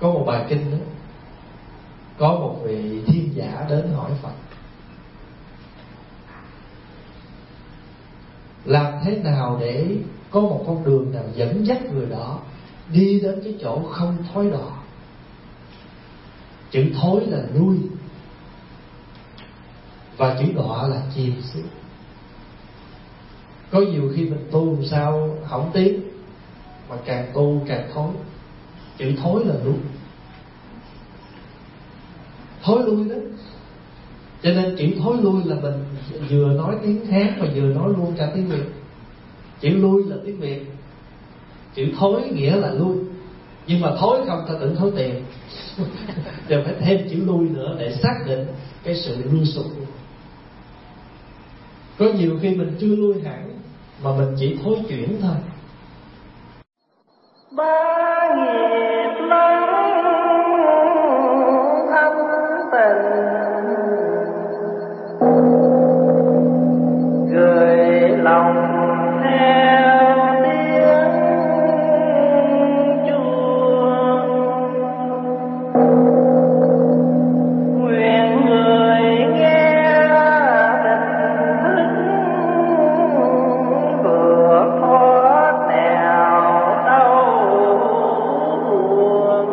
Có một bài kinh đó, có một vị thiên giả đến hỏi Phật: làm thế nào để có một con đường nào dẫn dắt người đó đi đến cái chỗ không thối đọa? Chữ thối là lui, và chữ đọa là chìm xuống. Có nhiều khi mình tu làm sao không tiến, mà càng tu càng thối. Chữ thối là lui, thối lui đó. Cho nên chữ thối lui là mình vừa nói tiếng Hán mà vừa nói luôn cả tiếng Việt. Chữ lui là tiếng Việt, chữ thối nghĩa là lui. Nhưng mà thối không ta tưởng thối tiền rồi phải thêm chữ lui nữa để xác định cái sự lui sụp. Có nhiều khi mình chưa lui hẳn mà mình chỉ thối chuyển thôi. Ba nghiệp lắm thâm tình, gửi lòng theo tiếng chuông. Nguyện người nghe tình thức vượt thoát nẻo đau buồn.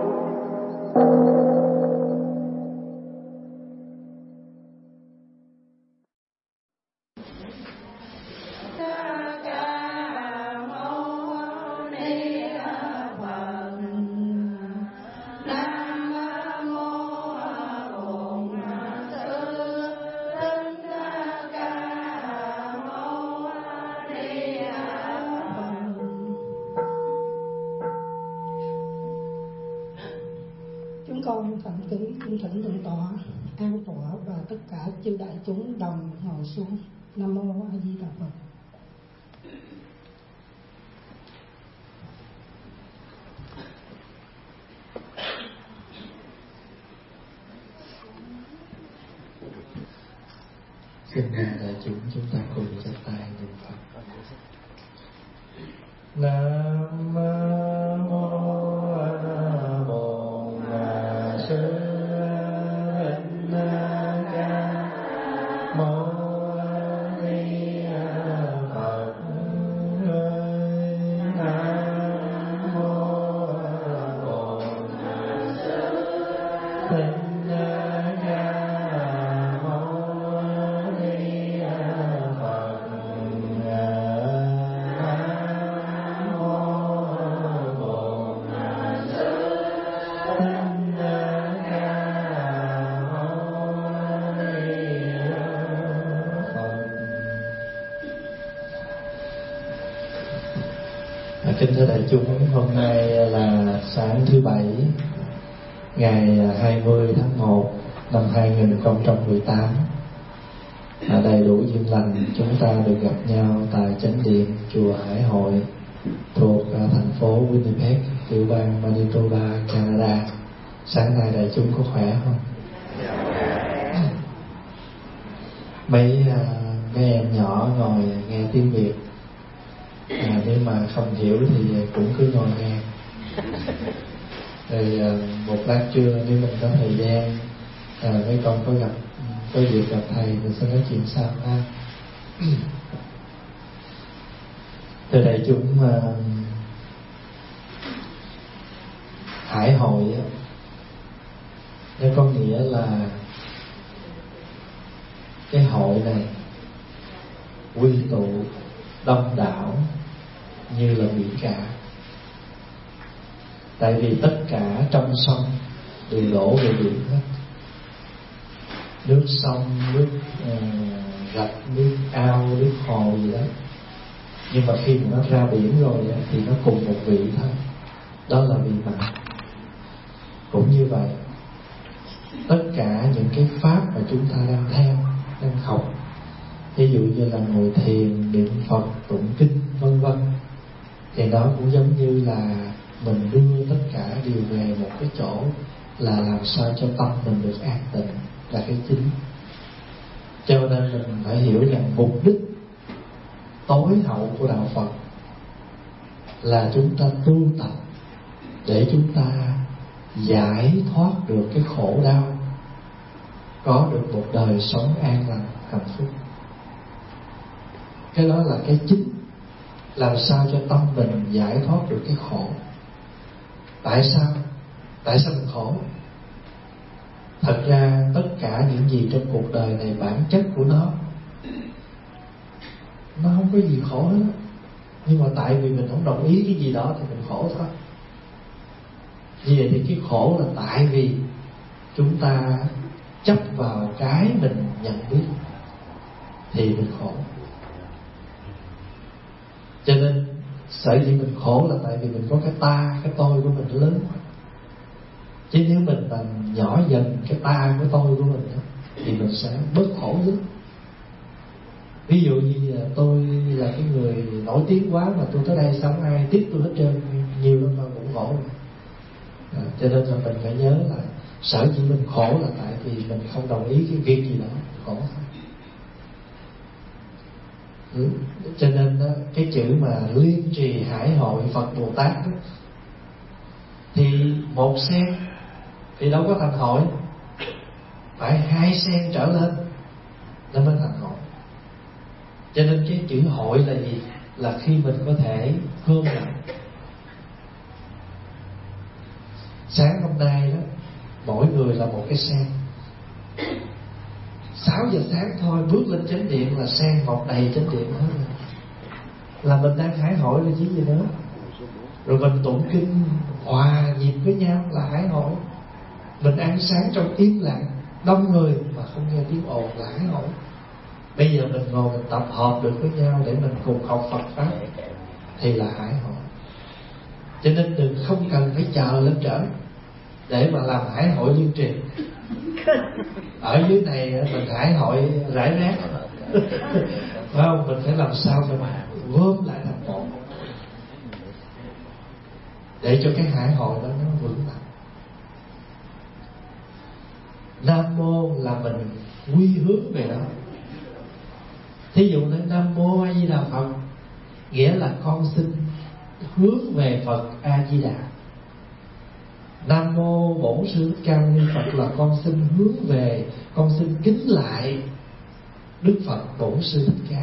Chúng con thành kính cung thỉnh thượng tọa an tọa và tất cả chư đại chúng đồng ngồi xuống. Nam mô A Di Đà Phật. Xin đại chúng ta cùng chắp tay niệm Phật. Nam mô A Bổn Sư Thích Ca Mâu Ni Phật. Nam mô A Bổn Sư Thích Kính thưa đại chúng, hôm nay là sáng thứ Bảy, ngày 20 tháng 1 năm 2018. Đầy đủ duyên lành chúng ta được gặp nhau tại chánh điện chùa Hải Hội thuộc thành phố Winnipeg, tiểu bang Manitoba, Canada. Sáng nay đại chúng có khỏe không? Mấy em nhỏ ngồi nghe tiếng Việt, nếu mà không hiểu thì cũng cứ ngồi nghe. Rồi một lát trưa nếu mình có thời gian, mấy con có dịp gặp thầy mình sẽ nói chuyện sau ha. Thưa đại chúng, Hải Hội nó có nghĩa là cái hội này quy tụ đông đảo như là biển cả. Tại vì tất cả trong sông đều đổ về biển hết. Nước sông, nước rạch, nước ao, nước hồ gì đó. Nhưng mà khi mà nó ra biển rồi thì nó cùng một vị thôi. Đó là vị mặn. Cũng như vậy, tất cả những cái pháp mà chúng ta đang theo, đang học, ví dụ như là ngồi thiền, niệm Phật, tụng kinh, vân vân, thì nó cũng giống như là mình đưa tất cả đều về một cái chỗ là làm sao cho tâm mình được an tịnh là cái chính. Cho nên mình phải hiểu rằng mục đích tối hậu của đạo Phật là chúng ta tu tập để chúng ta giải thoát được cái khổ đau, có được một đời sống an lành, hạnh phúc. Cái đó là cái chính. Làm sao cho tâm mình giải thoát được cái khổ. Tại sao? Tại sao mình khổ? Thật ra tất cả những gì trong cuộc đời này, bản chất của nó không có gì khổ hết. Nhưng mà tại vì mình không đồng ý cái gì đó thì mình khổ thôi. Như vậy thì cái khổ là tại vì chúng ta chấp vào cái mình nhận biết thì mình khổ. Cho nên sở dĩ mình khổ là tại vì mình có cái ta, cái tôi của mình lớn. Chứ nếu mình làm nhỏ dần cái ta, cái tôi của mình thì mình sẽ bớt khổ lắm. Ví dụ như là tôi là cái người nổi tiếng quá mà tôi tới đây sống ai tiếp tôi hết trơn, nhiều lắm mà cũng khổ. Cho nên là mình phải nhớ là sở dĩ mình khổ là tại vì mình không đồng ý cái việc gì đó, khổ thôi. Cho nên cái chữ mà liên trì hải hội Phật Bồ Tát đó, thì một sen thì đâu có thành hội, phải 2 sen trở lên nó mới thành hội. Cho nên cái chữ hội là gì? Là khi mình có thể gom lại. Sáng hôm nay đó, mỗi người là một cái sen. 6 giờ sáng thôi, bước lên chánh điện là sen mọc đầy chánh điện hết rồi. Là mình đang hải hội là chứ gì nữa. Rồi mình tụng kinh hòa nhịp với nhau là hải hội. Mình ăn sáng trong im lặng, đông người mà không nghe tiếng ồn là hải hội. Bây giờ mình ngồi mình tập hợp được với nhau để mình cùng học Phật Pháp thì là hải hội. Cho nên đừng không cần phải chờ lên trển để mà làm hải hội liên truyền. Ở dưới này mình hải hội rải rác phải không? Mình phải làm sao để mà gom lại thành một để cho cái hải hội đó nó vững mạnh. Nam mô là mình quy hướng về đó. Thí dụ như Nam mô A Di Đà Phật nghĩa là con xin hướng về Phật A Di Đà. Nam mô Bổn Sư Thích Ca Mâu Ni Phật là con xin hướng về, con xin kính lại Đức Phật Bổn Sư Thích Ca.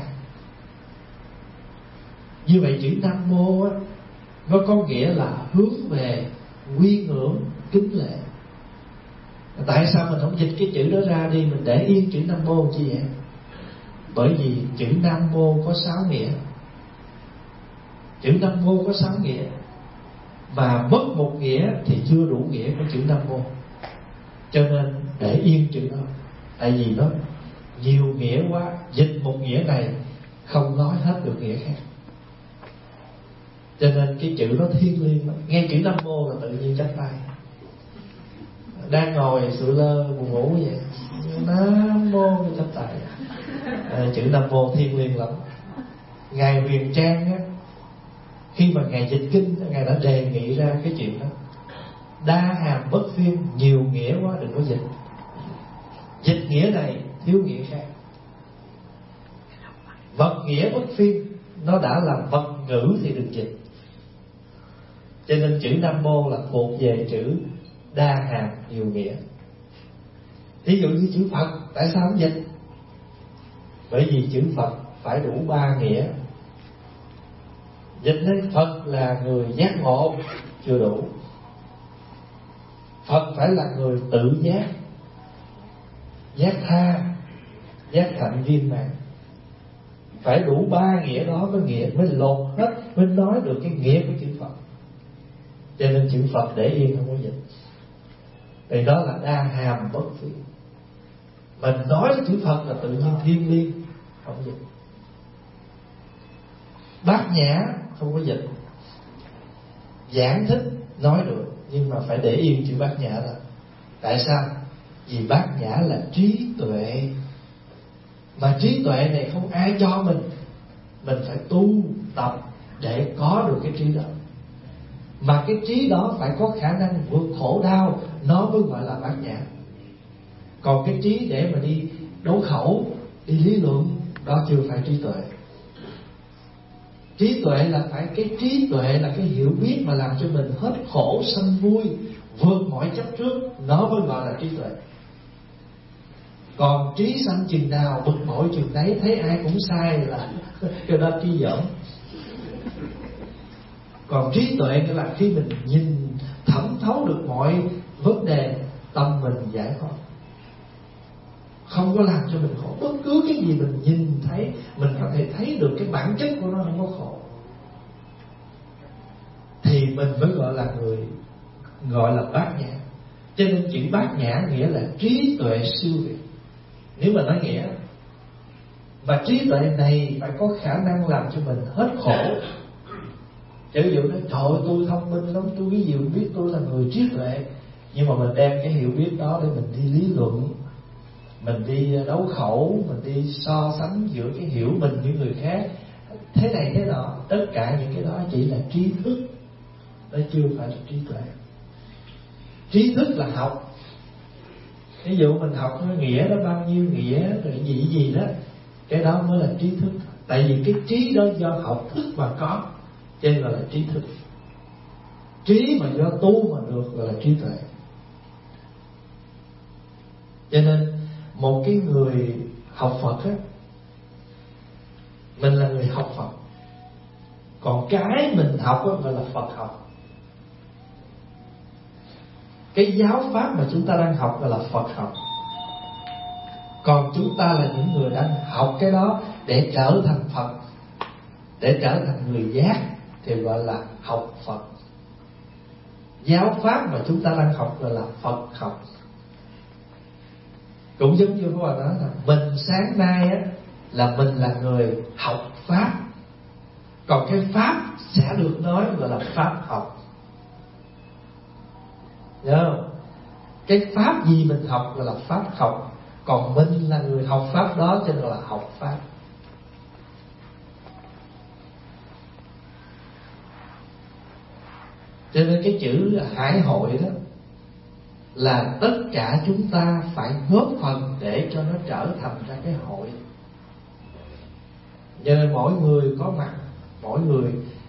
Như vậy chữ Nam mô á, nó có nghĩa là hướng về, quy ngưỡng, kính lệ. Tại sao mình không dịch cái chữ đó ra đi, mình để yên chữ Nam mô chi vậy? Bởi vì chữ Nam mô có 6 nghĩa. Chữ Nam mô có 6 nghĩa, mà mất một nghĩa thì chưa đủ nghĩa của chữ Nam mô. Cho nên để yên chữ đó. Tại vì nó nhiều nghĩa quá, dịch một nghĩa này không nói hết được nghĩa khác. Cho nên cái chữ nó thiêng liêng. Nghe chữ Nam mô là tự nhiên chắp tay. Đang ngồi sụi lơ buồn ngủ vậy, Nam mô chắp tay. Chữ Nam mô thiêng liêng lắm. Ngài Huyền Trang á, khi mà Ngài dịch kinh, Ngài đã đề nghị ra cái chuyện đó. Đa hàm bất phiên, nhiều nghĩa quá đừng có dịch. Dịch nghĩa này thiếu nghĩa khác. Vật nghĩa bất phiên, nó đã là vật ngữ thì đừng dịch. Cho nên chữ Nam mô là thuộc về chữ đa hàm nhiều nghĩa. Ví dụ như chữ Phật, tại sao không dịch? Bởi vì chữ Phật phải đủ 3 nghĩa. Dịch nên Phật là người giác ngộ chưa đủ. Phật phải là người tự giác, giác tha, giác hạnh viên mãn. Phải đủ 3 nghĩa đó mới lột hết, mới nói được cái nghĩa của chữ Phật. Cho nên chữ Phật để yên không có dịch. Vì đó là đa hàm bất phiên. Mình nói chữ Phật là tự nhiên thiêng liêng, không dịch. Bát nhã không có dịch. Giảng thích nói được, nhưng mà phải để yên chữ bát nhã là. Tại sao? Vì bát nhã là trí tuệ. Mà trí tuệ này không ai cho mình. Mình phải tu tập để có được cái trí đó. Mà cái trí đó phải có khả năng vượt khổ đau, nó mới gọi là bát nhã. Còn cái trí để mà đi đấu khẩu, đi lý luận, đó chưa phải trí tuệ. Trí tuệ là phải cái trí tuệ là cái hiểu biết mà làm cho mình hết khổ sanh vui, vượt mọi chấp trước, nó mới gọi là trí tuệ. Còn trí sanh chừng nào bực bội chừng đấy, thấy ai cũng sai là cái đó trí dởm. Còn trí tuệ nghĩa là khi mình nhìn thẩm thấu được mọi vấn đề, tâm mình giải thoát, không có làm cho mình khổ. Bất cứ cái gì mình nhìn thấy, mình có thể thấy được cái bản chất của nó không có khổ, thì mình mới gọi là người gọi là bát nhã. Cho nên chữ bát nhã nghĩa là trí tuệ siêu việt. Nếu mà nói nghĩa, và trí tuệ này phải có khả năng làm cho mình hết khổ. Chứ ví dụ nói trời ơi tôi thông minh lắm, tôi cái gì cũng biết, tôi là người trí tuệ. Nhưng mà mình đem cái hiểu biết đó để mình đi lý luận, mình đi đấu khẩu, mình đi so sánh giữa cái hiểu mình với người khác, thế này thế nọ. Tất cả những cái đó chỉ là trí thức, nó chưa phải là trí tuệ. Trí thức là học. Ví dụ mình học nghĩa đó bao nhiêu nghĩa rồi gì đó, cái đó mới là trí thức. Tại vì cái trí đó do học thức mà có, cho nên gọi là trí thức. Trí mà do tu mà được gọi là trí tuệ. Cho nên một cái người học Phật á, mình là người học Phật. Còn cái mình học á gọi là Phật học. Cái giáo pháp mà chúng ta đang học gọi là Phật học. Còn chúng ta là những người đang học cái đó để trở thành Phật, để trở thành người giác, thì gọi là học Phật. Giáo pháp mà chúng ta đang học gọi là Phật học. Cũng giống như các bạn nói là mình sáng nay á, là mình là người học pháp. Còn cái pháp sẽ được nói gọi là pháp học. Nhớ không? Cái pháp gì mình học gọi là pháp học. Còn mình là người học pháp đó, cho nên là học pháp. Cho nên cái chữ hải hội đó là tất cả chúng ta phải góp phần để cho nó trở thành ra cái hội. Cho nên mỗi người có mặt, mỗi người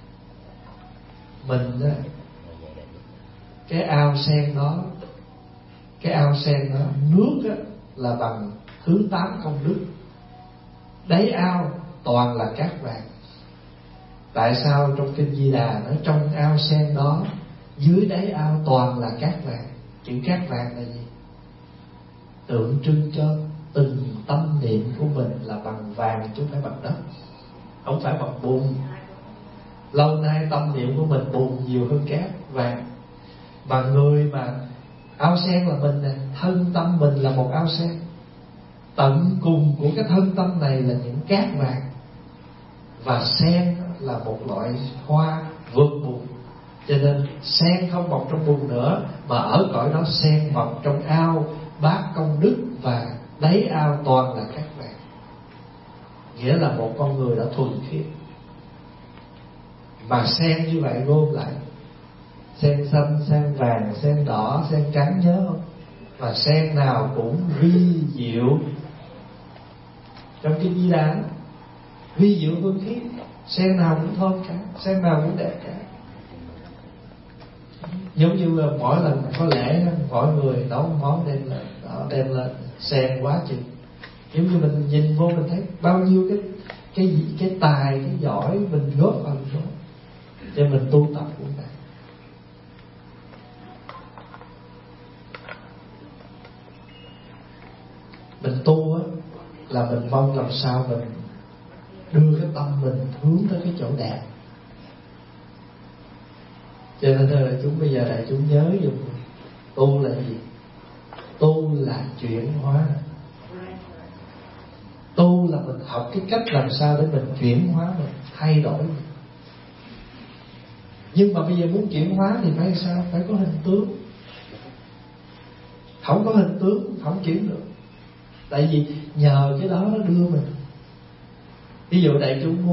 mình đó, cái ao sen đó, cái ao sen đó, nước đó là bằng thứ 8 công đức. Đáy ao toàn là cát vàng. Tại sao trong kinh Di Đà nói trong ao sen đó, dưới đáy ao toàn là cát vàng? Chữ cát vàng là gì? Tượng trưng cho từng tâm niệm của mình là bằng vàng chứ không phải bằng đất, không phải bằng bùn. Lâu nay tâm niệm của mình bùn nhiều hơn cát vàng. Và người mà ao sen là mình nè, thân tâm mình là một ao sen. Tận cùng của cái thân tâm này là những cát vàng. Và sen là một loại hoa vượt bùn. Cho nên sen không mọc trong bùn nữa, mà ở cõi đó sen mọc trong ao bát công đức, và đáy ao toàn là cát vàng. Nghĩa là một con người đã thuần khiết. Mà sen như vậy gom lại, sen xanh, sen vàng, sen đỏ, sen trắng, nhớ không? Và sen nào cũng vi diệu. Trong kinh Di Đà, vi diệu hương khí, sen nào cũng thơm cả, sen nào cũng đẹp cả. Giống như là mỗi lần có lễ, mọi người nấu món đem lên sen quá chừng. Giống như mình nhìn vô mình thấy bao nhiêu cái tài, cái giỏi mình góp phần đó cho mình tu tập cũng vậy. Mình tu á là mình mong làm sao mình đưa cái tâm mình hướng tới cái chỗ đẹp. Cho nên là chúng bây giờ đại chúng nhớ dùng tu là gì? Tu là chuyển hóa. Tu là mình học cái cách làm sao để mình chuyển hóa, mình thay đổi mình. Nhưng mà bây giờ muốn chuyển hóa thì phải sao? Phải có hình tướng. Không có hình tướng không chuyển được. Tại vì nhờ cái đó nó đưa mình. Ví dụ đại chúng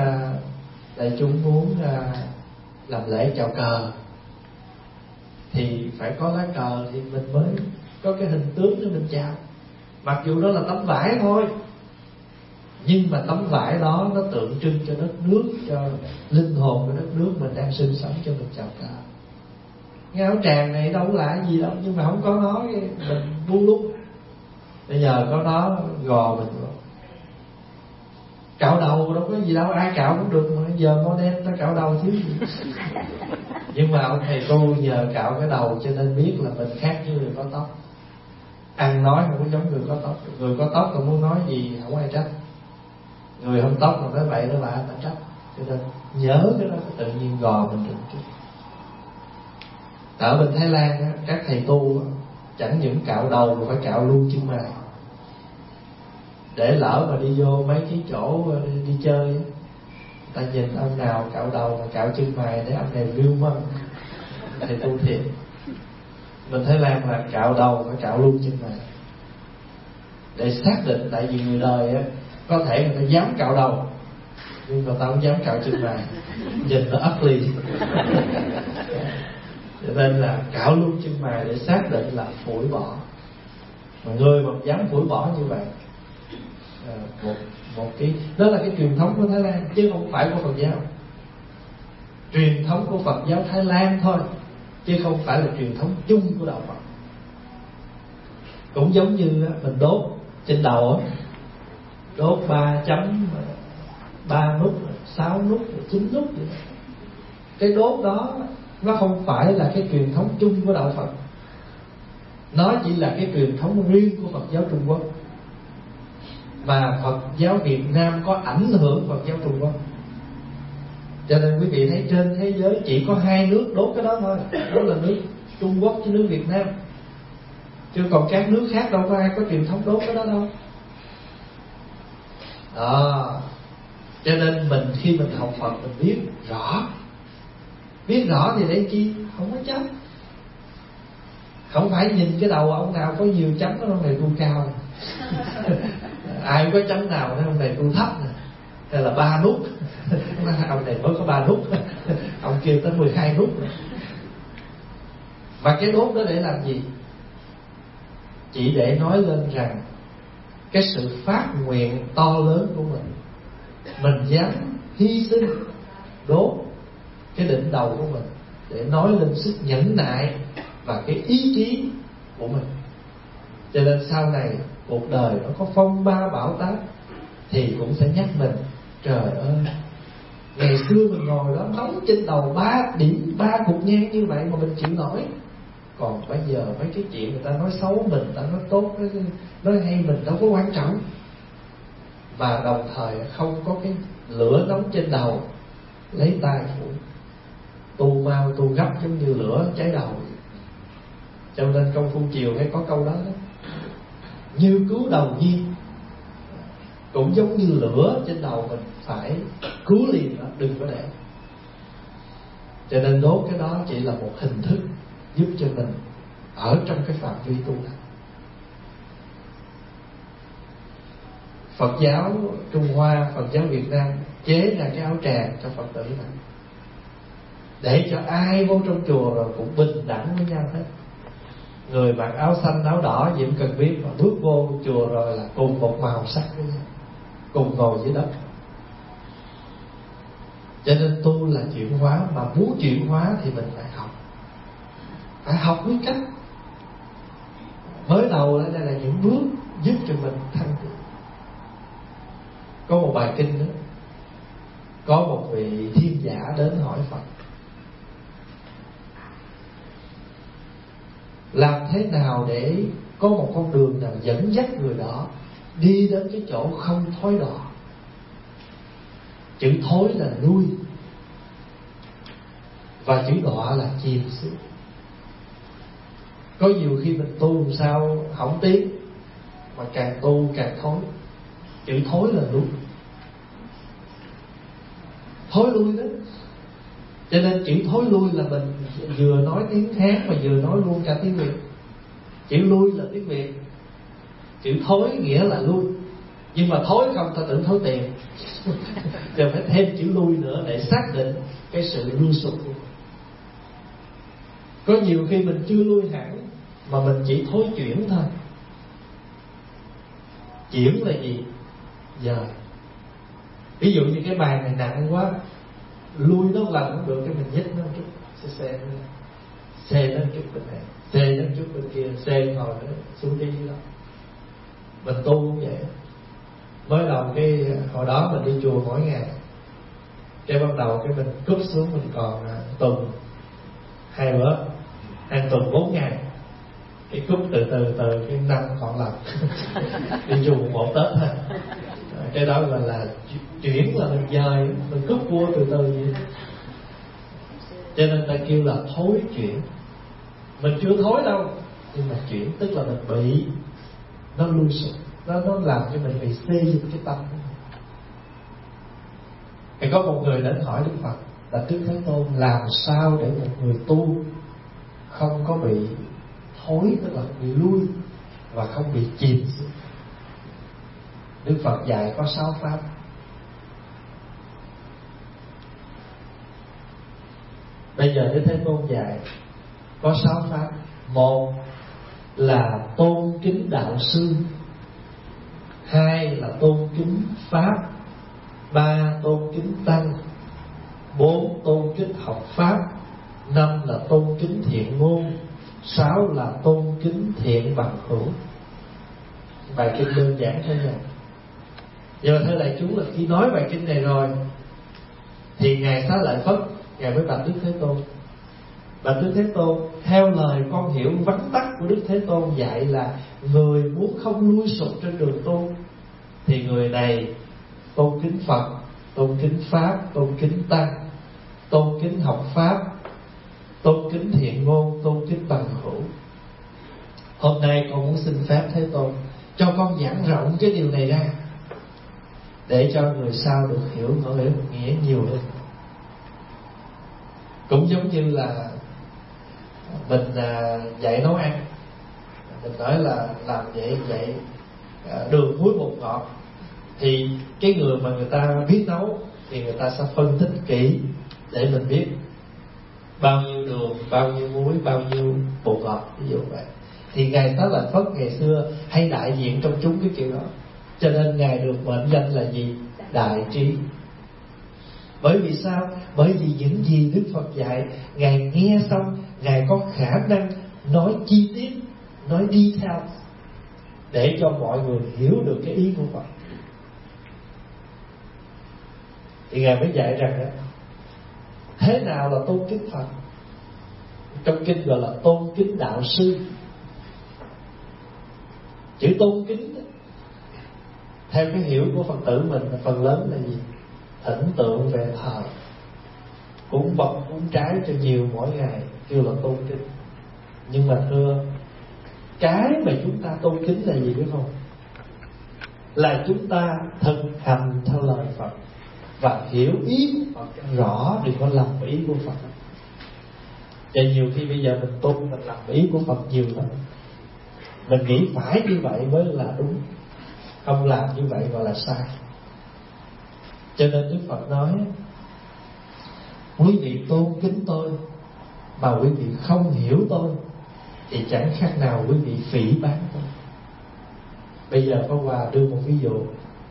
muốn làm lễ chào cờ, thì phải có lá cờ thì mình mới có cái hình tướng để mình chào. Mặc dù đó là tấm vải thôi, Nhưng mà tấm vải đó nó tượng trưng cho đất nước, cho linh hồn của đất nước mình đang sinh sống, cho mình chào cờ. Cái áo tràng này đâu có là gì đâu, nhưng mà không có nó mình buông lung. Bây giờ có nó gò mình rồi. Cạo đầu đâu có gì đâu, ai cạo cũng được mà. Giờ modern ta cạo đầu thiếu gì. Nhưng mà ông thầy tu nhờ cạo cái đầu cho nên biết là mình khác với người có tóc. Ăn nói không có giống người có tóc. Người có tóc còn muốn nói gì không ai trách. Người không tóc mà nói bậy nói bạ ta trách. Cho nên nhớ cái đó tự nhiên gò mình được chút. Ở bên Thái Lan các thầy tu chẳng những cạo đầu mà phải cạo luôn chân mày. Để lỡ mà đi vô mấy cái chỗ đi chơi, ta nhìn ông nào cạo đầu mà cạo chân mày để ông này riêu mâm, thầy tu thiệt. Mình Thái Lan là cạo đầu phải cạo luôn chân mày, để xác định. Tại vì người đời á, có thể người ta dám cạo đầu nhưng mà ta không dám cạo chân mày, nhìn nó ugly. Cho nên là cạo luôn chân mày để xác định là phủi bỏ. Mà người mà dám phủi bỏ như vậy, một cái đó là cái truyền thống của Thái Lan chứ không phải của Phật giáo. Truyền thống của Phật giáo Thái Lan thôi, chứ không phải là truyền thống chung của đạo Phật. Cũng giống như mình đốt trên đầu, đốt 3 chấm, 3 nút, 6 nút, 9 nút vậy. Cái đốt đó nó không phải là cái truyền thống chung của đạo Phật, nó chỉ là cái truyền thống riêng của Phật giáo Trung Quốc. Mà Phật giáo Việt Nam có ảnh hưởng Phật giáo Trung Quốc, cho nên quý vị thấy trên thế giới chỉ có 2 nước đốt cái đó thôi, đó là nước Trung Quốc với nước Việt Nam. Chứ còn các nước khác đâu có ai có truyền thống đốt cái đó đâu. Cho nên mình khi mình học Phật mình biết rõ thì để chi không có chấm. Không phải nhìn cái đầu ông nào có nhiều chấm đó, ông này tu cao. Ai có chấm nào nói ông này tu thấp nè, hay là 3 nút. Ông này mới có 3 nút, ông kia tới 12 nút. Mà cái đốt đó để làm gì? Chỉ để nói lên rằng cái sự phát nguyện to lớn của mình dám hy sinh đốt cái đỉnh đầu của mình để nói lên sức nhẫn nại và cái ý chí của mình. Cho nên sau này cuộc đời nó có phong ba bão táp thì cũng sẽ nhắc mình, trời ơi, ngày xưa mình ngồi đó nóng trên đầu 3 điểm 3 cục nhang như vậy mà mình chịu nổi. Còn bây giờ mấy cái chuyện người ta nói xấu mình, người ta nói tốt, nói hay mình đâu có quan trọng. Và đồng thời không có cái lửa nóng trên đầu, lấy tay phủ. Tu mau tu gấp giống như lửa cháy đầu. Cho nên công phu chiều hay có câu đó, như cứu đầu nhiên. Cũng giống như lửa trên đầu mình phải cứu liền đó, đừng có để. Cho nên đốt cái đó chỉ là một hình thức giúp cho mình ở trong cái phạm vi tu hành. Phật giáo Trung Hoa, Phật giáo Việt Nam chế ra cái áo tràng cho Phật tử này, để cho ai vô trong chùa rồi cũng bình đẳng với nhau hết. Người mặc áo xanh áo đỏ gì cũng cần biết, mà bước vô chùa rồi là cùng một màu sắc với nhau, cùng ngồi dưới đất. Cho nên tu là chuyển hóa, mà muốn chuyển hóa thì mình phải học biết cách. Mới đầu đây là những bước giúp cho mình thăng tiến. Có một bài kinh đó, có một vị thiên giả đến hỏi Phật, làm thế nào để có một con đường nào dẫn dắt người đó đi đến cái chỗ không thối đọa. Chữ thối là lui, và chữ đọa là chìm xuống. Có nhiều khi mình tu làm sao không tiến, mà càng tu càng thối. Chữ thối là lui, thối lui đó. Cho nên chữ thối lui là mình vừa nói tiếng Hán mà vừa nói luôn cả tiếng Việt. Chữ lui là tiếng Việt, chữ thối nghĩa là lui. Nhưng mà thối không, ta tưởng thối tiền. Giờ phải thêm chữ lui nữa để xác định cái sự lui sụp của mình. Có nhiều khi mình chưa lui hẳn mà mình chỉ thối chuyển thôi. Chuyển là gì? Giờ Ví dụ như cái bàn này nặng quá, lui nó lần không được, cái mình nhích nó một chút, xe nó một chút bên này, xe nó một chút bên kia, xe ngồi nó xuống đi đó. Mình tu cũng vậy. Mới đầu cái hồi đó mình đi chùa mỗi ngày, cái bắt đầu cái mình cúp xuống, mình còn tuần 2 bữa, ăn tuần 4 ngày, cái cúp từ cái năm còn lần đi chùa một Tết thôi. Cái đó gọi là chuyển, là mình dời, mình cúp vua từ vậy. Cho nên ta kêu là thối chuyển. Mình chưa thối đâu, nhưng mà chuyển tức là mình bị nó lui sụp, nó làm cho mình bị xê dịch cái tâm. Thì có một người đến hỏi Đức Phật là Đức Thế Tôn, làm sao để một người tu không có bị thối, tức là bị lui và không bị chìm xuống. Đức Phật dạy có 6 pháp. Bây giờ Đức Thế Tôn dạy có 6 pháp. Một là tôn kính đạo sư, 2 là tôn kính pháp, 3 tôn kính tăng, 4 tôn kính học pháp, 5 là tôn kính thiện ngôn, 6 là tôn kính thiện bằng hữu. Bài kinh đơn giản thế này. Nhưng mà thưa đại chúng là khi nói bài kinh này rồi thì Ngài Xá Lợi Phất, Ngài mới bạch Đức Thế Tôn. Bạch Đức Thế Tôn, theo lời con hiểu vắn tắt của Đức Thế Tôn dạy là người muốn không lui sụp trên đường tu thì người này tôn kính Phật, tôn kính Pháp, tôn kính Tăng, tôn kính học Pháp, tôn kính thiện ngôn, tôn kính bằng hữu. Hôm nay con muốn xin phép Thế Tôn cho con giảng rộng cái điều này ra, để cho người sau được hiểu nghĩa nhiều hơn. Cũng giống như là mình dạy nấu ăn, mình nói là làm vậy đường muối bột ngọt, thì cái người mà người ta biết nấu thì người ta sẽ phân tích kỹ để mình biết bao nhiêu đường, bao nhiêu muối, bao nhiêu bột ngọt, ví dụ vậy. Thì Ngài Xá Lợi Phất ngày xưa hay đại diện trong chúng cái kiểu đó, cho nên Ngài được mệnh danh là gì? Đại trí. Bởi vì sao? Bởi vì những gì Đức Phật dạy, Ngài nghe xong, Ngài có khả năng nói chi tiết, nói detail, để cho mọi người hiểu được cái ý của Phật. Thì Ngài mới dạy rằng thế nào là tôn kính Phật. Trong kinh gọi là tôn kính đạo sư. Chữ tôn kính theo cái hiểu của Phật tử mình là phần lớn là gì? Thỉnh tượng về thờ, cúng bông cúng trái cho nhiều mỗi ngày, kêu là tôn kính. Nhưng mà thưa, cái mà chúng ta tôn kính là gì biết không? Là chúng ta thực hành theo lời Phật và hiểu ý của Phật rõ, đừng có làm ý của Phật. Và nhiều khi bây giờ mình tu, mình làm ý của Phật nhiều lắm. Mình nghĩ phải như vậy mới là đúng, không làm như vậy gọi là sai. Cho nên Đức Phật nói, quý vị tôn kính tôi mà quý vị không hiểu tôi thì chẳng khác nào quý vị phỉ báng tôi. Bây giờ Pháp Hòa đưa một ví dụ.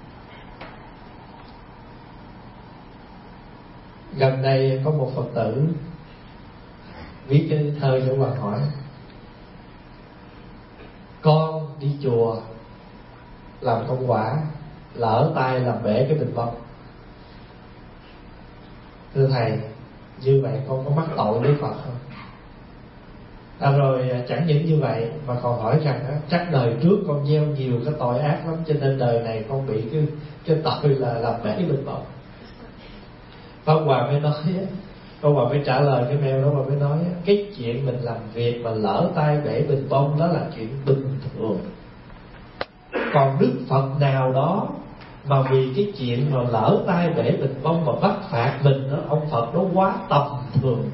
Gần đây có một Phật tử viết cái thơ cho Hòa hỏi: con đi chùa làm công quả, lỡ tay làm bể cái bình bông. Thưa thầy, như vậy con có mắc tội với Phật không? Rồi chẳng những như vậy mà còn hỏi rằng chắc đời trước con gieo nhiều cái tội ác lắm, cho nên đời này con bị cái tội là làm bể cái bình bông. Pháp Hòa mới nói, Pháp Hòa mới trả lời cái mail đó và mới nói, cái chuyện mình làm việc mà lỡ tay bể bình bông đó là chuyện bình thường. Còn Đức Phật nào đó mà vì cái chuyện mà lỡ tay bể bình bông mà bắt phạt mình đó, ông Phật đó quá tầm thường.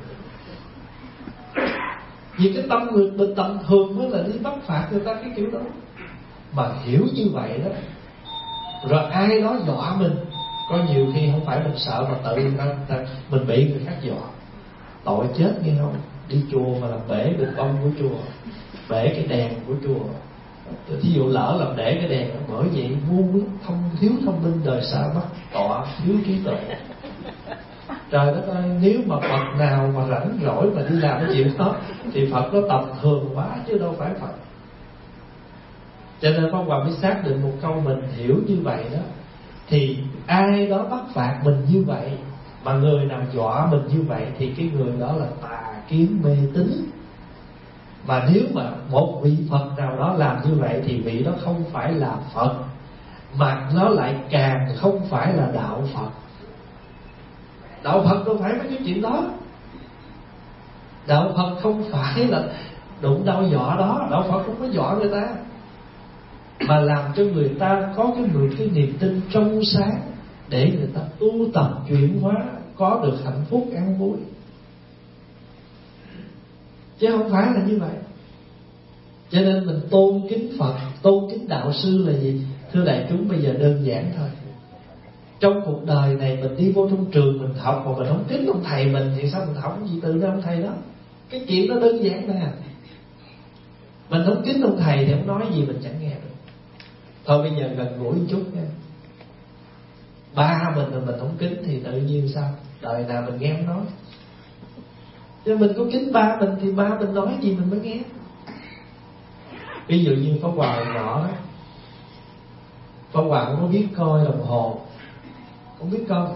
Vì cái tâm người mình tầm thường mới là đi bắt phạt người ta cái kiểu đó. Mà hiểu như vậy đó, rồi ai đó dọa mình, có nhiều khi không phải mình sợ mà tự mình bị người khác dọa. Tội chết nghe không? Đi chùa mà làm bể bình bông của chùa, bể cái đèn của chùa, Thí dụ lỡ làm để cái đèn, bởi vậy ngu thiếu thông minh đời xa bắt tọa thiếu trí tuệ. Trời đất ơi, nếu mà Phật nào mà rảnh rỗi mà đi làm cái chuyện đó thì Phật nó tầm thường quá chứ đâu phải Phật. Cho nên Pháp Hòa mới xác định một câu, mình hiểu như vậy đó thì ai đó bắt phạt mình như vậy, mà người nào dọa mình như vậy thì cái người đó là tà kiến mê tín. Mà nếu mà một vị Phật nào đó làm như vậy thì vị đó không phải là Phật, mà nó lại càng không phải là đạo Phật. Đạo Phật đâu phải mấy cái chuyện đó. Đạo Phật không phải là đụng đau dọa đó. Đạo Phật không có dọa người ta, mà làm cho người ta có cái niềm tin trong sáng để người ta tu tập chuyển hóa, có được hạnh phúc an vui. Chứ không phải là như vậy. Cho nên mình tôn kính Phật, tôn kính đạo sư là gì? Thưa đại chúng, bây giờ đơn giản thôi. Trong cuộc đời này mình đi vô trong trường mình học mà mình không kính ông thầy mình thì sao mình học cái gì từ nơi ông thầy đó? Cái chuyện đó đơn giản nè. Mình không kính ông thầy thì ông nói gì mình chẳng nghe được. Thôi bây giờ gần gũi một chút nha. Ba mình mà mình không kính thì tự nhiên sao? Đời nào mình nghe ông nói. Chứ mình có kính ba mình thì ba mình nói gì mình mới nghe. Ví dụ như Pháp Hòa nhỏ đó, Pháp Hòa không có biết coi đồng hồ, không biết coi.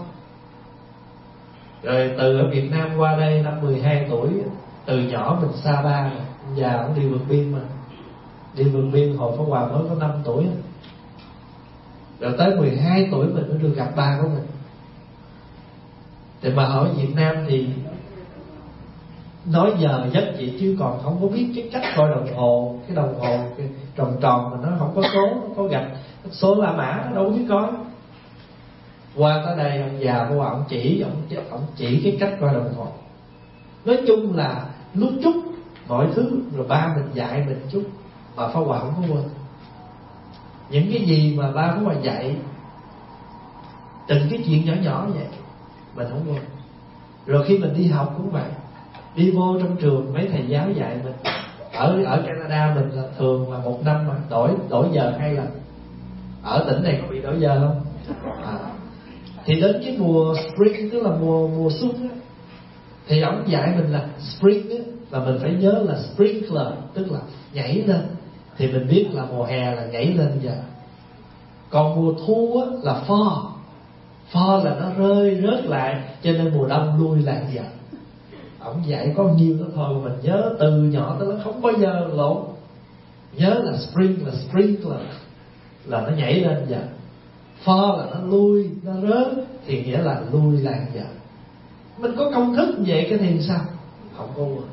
Rồi từ ở Việt Nam qua đây năm 12 tuổi, từ nhỏ mình xa ba rồi, già cũng đi vượt biên mà. Đi vượt biên hồi Pháp Hòa mới có 5 tuổi. Rồi tới 12 tuổi mình mới được gặp ba của mình. Thì mà ở Việt Nam thì nói giờ giấc vậy chứ còn không có biết cái cách coi đồng hồ. Cái đồng hồ cái tròn tròn mà nó không có số, nó có gạch số La Mã, đâu biết coi. Qua tới đây ông già của ông chỉ cái cách coi đồng hồ. Nói chung là lúc chút mọi thứ, rồi ba mình dạy mình chút mà Pháp Hòa không có quên. Những cái gì mà ba Pháp Hòa dạy, từng cái chuyện nhỏ nhỏ vậy mình không quên. Rồi khi mình đi học cũng vậy, đi vô trong trường mấy thầy giáo dạy mình. Ở Canada mình là thường là một năm mà đổi giờ 2 lần. Ở tỉnh này có bị đổi giờ không? Thì đến cái mùa spring, tức là mùa xuân á, thì ông dạy mình là spring á, là mình phải nhớ là sprinkler, tức là nhảy lên. Thì mình biết là mùa hè là nhảy lên giờ. Còn mùa thu á là fall là nó rơi rớt lại, cho nên mùa đông lui lại giờ. Ông dạy có nhiêu đó thôi mà mình nhớ từ nhỏ tới lớn không bao giờ lộn. Nhớ là spring là sprinkler, là nó nhảy lên giờ. Fall là nó lui, nó rớt thì nghĩa là lui lại giờ. Mình có công thức như vậy cái thì sao? Không có quên.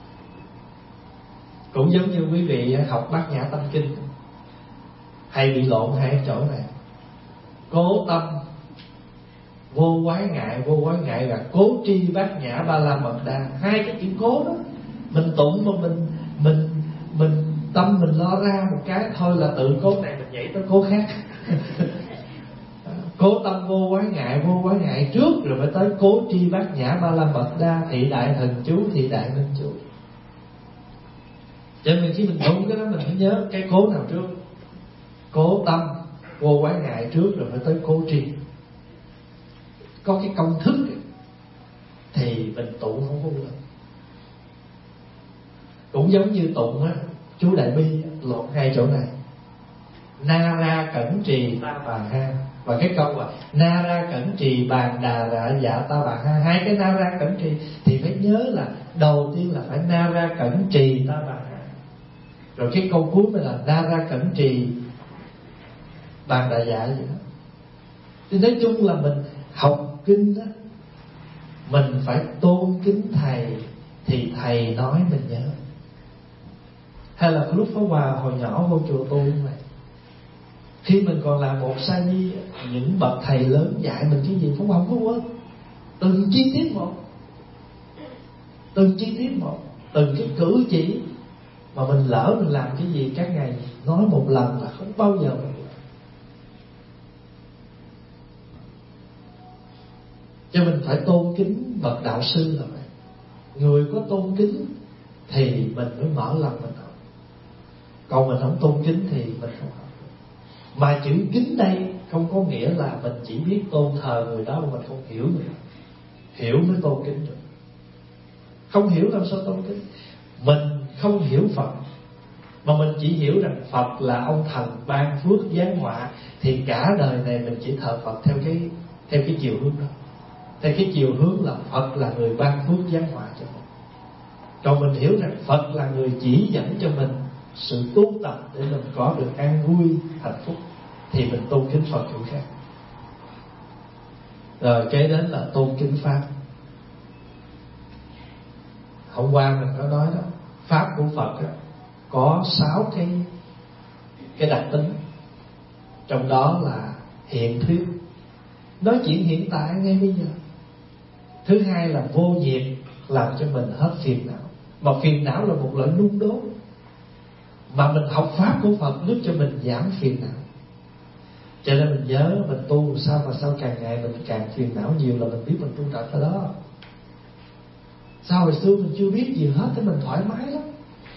Cũng giống như quý vị học Bát Nhã Tâm Kinh, hay bị lộn hai chỗ này. Cố tâm vô quái ngại là cố tri Bát Nhã Ba La Mật Đa. Hai cái chữ cố đó mình tụng mà mình tâm mình lo ra một cái thôi là tự cố này mình nhảy tới cố khác. Cố tâm vô quái ngại trước rồi mới tới cố tri Bát Nhã Ba La Mật Đa, thị đại thần chú, thị đại minh chú. Cho nên khi mình tụng cái đó mình phải nhớ cái cố nào trước. Cố tâm vô quái ngại trước rồi mới tới cố tri. Có cái công thức thì mình tụng không có quên. Cũng giống như tụng á, chú Đại Bi lộn hai chỗ này. Na ra cẩn trì ta bà ha. Và cái câu là na ra cẩn trì bàn đà rạ dạ ta bà ha. Hai cái na ra cẩn trì thì phải nhớ là đầu tiên là phải na ra cẩn trì ta bà ha. Rồi cái câu cuối mới là na ra cẩn trì bàn đà dạ vậy đó. Thì nói chung là mình học kinh đó, mình phải tôn kính thầy thì thầy nói mình nhớ. Hay là lúc Pháp Hòa hồi nhỏ vô chùa tôi như vậy, khi mình còn là một sa di, những bậc thầy lớn dạy mình cái gì Pháp Hòa không có quên. Từng chi tiết một, từng cái cử chỉ mà mình lỡ mình làm cái gì các ngày nói một lần là không bao giờ mình. Cho mình phải tôn kính bậc đạo sư là vậy. Người có tôn kính thì mình mới mở lòng mình học. Còn mình không tôn kính thì mình không học. Mà chữ kính đây không có nghĩa là mình chỉ biết tôn thờ người đó mà mình không hiểu người đó. Hiểu mới tôn kính được. Không hiểu làm sao tôn kính. Mình không hiểu Phật, mà mình chỉ hiểu rằng Phật là ông thần ban phước giáng họa, thì cả đời này mình chỉ thờ Phật theo cái chiều hướng đó. Theo cái chiều hướng là Phật là người ban phước giáng họa cho mình. Còn mình hiểu rằng Phật là người chỉ dẫn cho mình sự tu tập để mình có được an vui, hạnh phúc, thì mình tôn kính Phật kiểu khác. Rồi kế đến là tôn kính Pháp. Hôm qua mình có nói đó, Pháp của Phật đó, có 6 cái đặc tính. Trong đó là hiện thuyết, nói chuyện hiện tại ngay bây giờ. Thứ hai là vô nhiệt, làm cho mình hết phiền não. Mà phiền não là một loại nung đốt, mà mình học Pháp của Phật giúp cho mình giảm phiền não. Cho nên mình nhớ mình tu sao mà sao càng ngày mình càng phiền não nhiều là mình biết mình tu trật ở đó. Sao hồi xưa mình chưa biết gì hết, thế mình thoải mái lắm.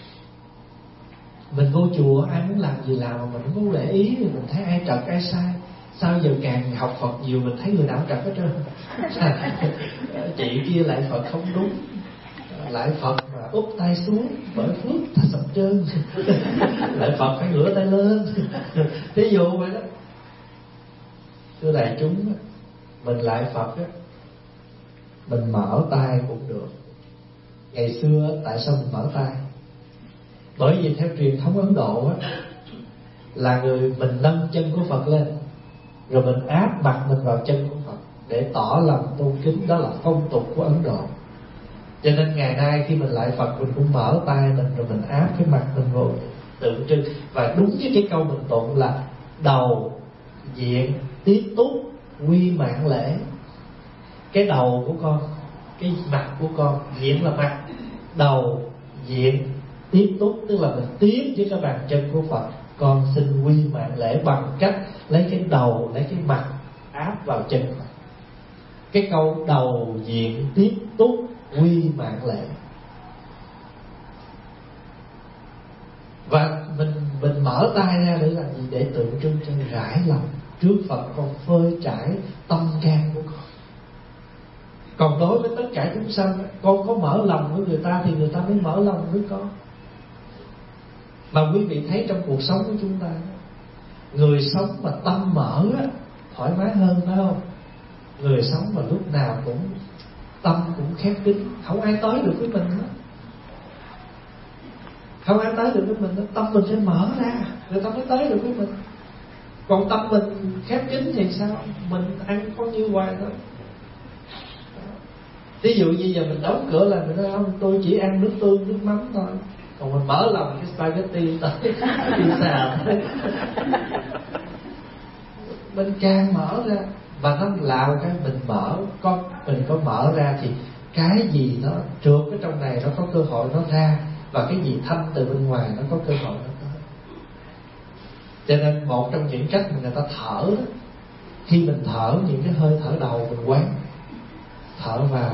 Mình vô chùa ai muốn làm gì làm mà mình không có để ý, mình thấy ai trật ai sai. Sao giờ càng học Phật nhiều mình thấy người nào trật hết trơn. Chị kia lại Phật không đúng, lại Phật mà úp tay xuống bởi phước ta sập trơn. Lại Phật phải ngửa tay lên. Thí dụ vậy đó. Thưa đại chúng, mình lại Phật á, mình mở tay cũng được. Ngày xưa tại sao mình mở tay? Bởi vì theo truyền thống Ấn Độ á, là mình nâng chân của Phật lên, rồi mình áp mặt mình vào chân của Phật để tỏ lòng tôn kính. Đó là phong tục của Ấn Độ. Cho nên ngày nay khi mình lại Phật, mình cũng mở tay mình, rồi mình áp cái mặt mình vào tượng trưng. Và đúng với cái câu mình tụng là đầu diện tiếp túc quy mạng lễ. Cái đầu của con, cái mặt của con, diện là mặt, đầu diện tiếp túc tức là mình tiếp với cái bàn chân của Phật. Con xin quy mạng lễ bằng cách lấy cái đầu, lấy cái mặt áp vào chân Phật. Cái câu đầu diện tiếp túc quy mạng lễ. Và mình mở tay ra để làm gì? Để tượng trưng cho rải lòng trước Phật, con phơi trải tâm can của con. Còn đối với tất cả chúng sanh, con có mở lòng với người ta thì người ta mới mở lòng với con. Mà quý vị thấy trong cuộc sống của chúng ta, người sống mà tâm mở á, thoải mái hơn, phải không? Người sống mà lúc nào cũng tâm cũng khép kín, không ai tới được với mình đó. Không ai tới được với mình đó. Tâm mình phải mở ra, người ta mới tới được với mình. Còn tâm mình khép kín thì sao? Mình ăn có như hoài thôi. Ví dụ như giờ mình đóng cửa là mình nói không, tôi chỉ ăn nước tương, nước mắm thôi. Còn mình mở lòng cái spaghetti tới đi xào. Mình càng mở ra, và nó làm cái mình mình có mở ra thì cái gì nó trượt ở trong này nó có cơ hội nó ra, và cái gì thanh từ bên ngoài nó có cơ hội nó tới. Cho nên một trong những cách mà người ta thở đó, khi mình thở những cái hơi thở đầu mình quán, thở vào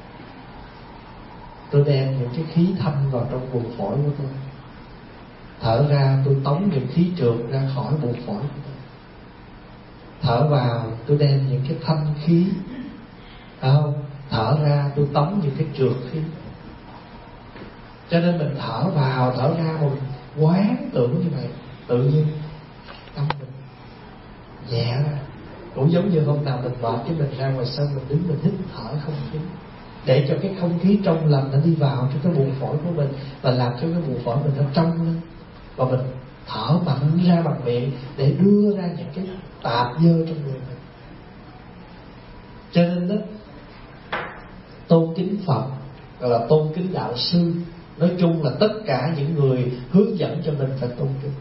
tôi đem những cái khí thanh vào trong buồng phổi của tôi, thở ra tôi tống những khí trượt ra khỏi buồng phổi của tôi. Thở vào tôi đem những cái thanh khí, không? Thở ra tôi tống những cái trượt khí. Cho nên mình thở vào thở ra một quán tưởng như vậy, tự nhiên tâm mình nhẹ ra. Cũng giống như hôm nào mình mệt cái mình ra ngoài sân mình đứng mình hít thở không khí, để cho cái không khí trong lành nó đi vào trong cái buồng phổi của mình, và làm cho cái buồng phổi mình nó trong lên. Và mình thở mạnh ra bằng miệng để đưa ra những cái tạp dơ trong người mình. Cho nên đó, tôn kính Phật gọi là tôn kính đạo sư. Nói chung là tất cả những người hướng dẫn cho mình phải tôn kính.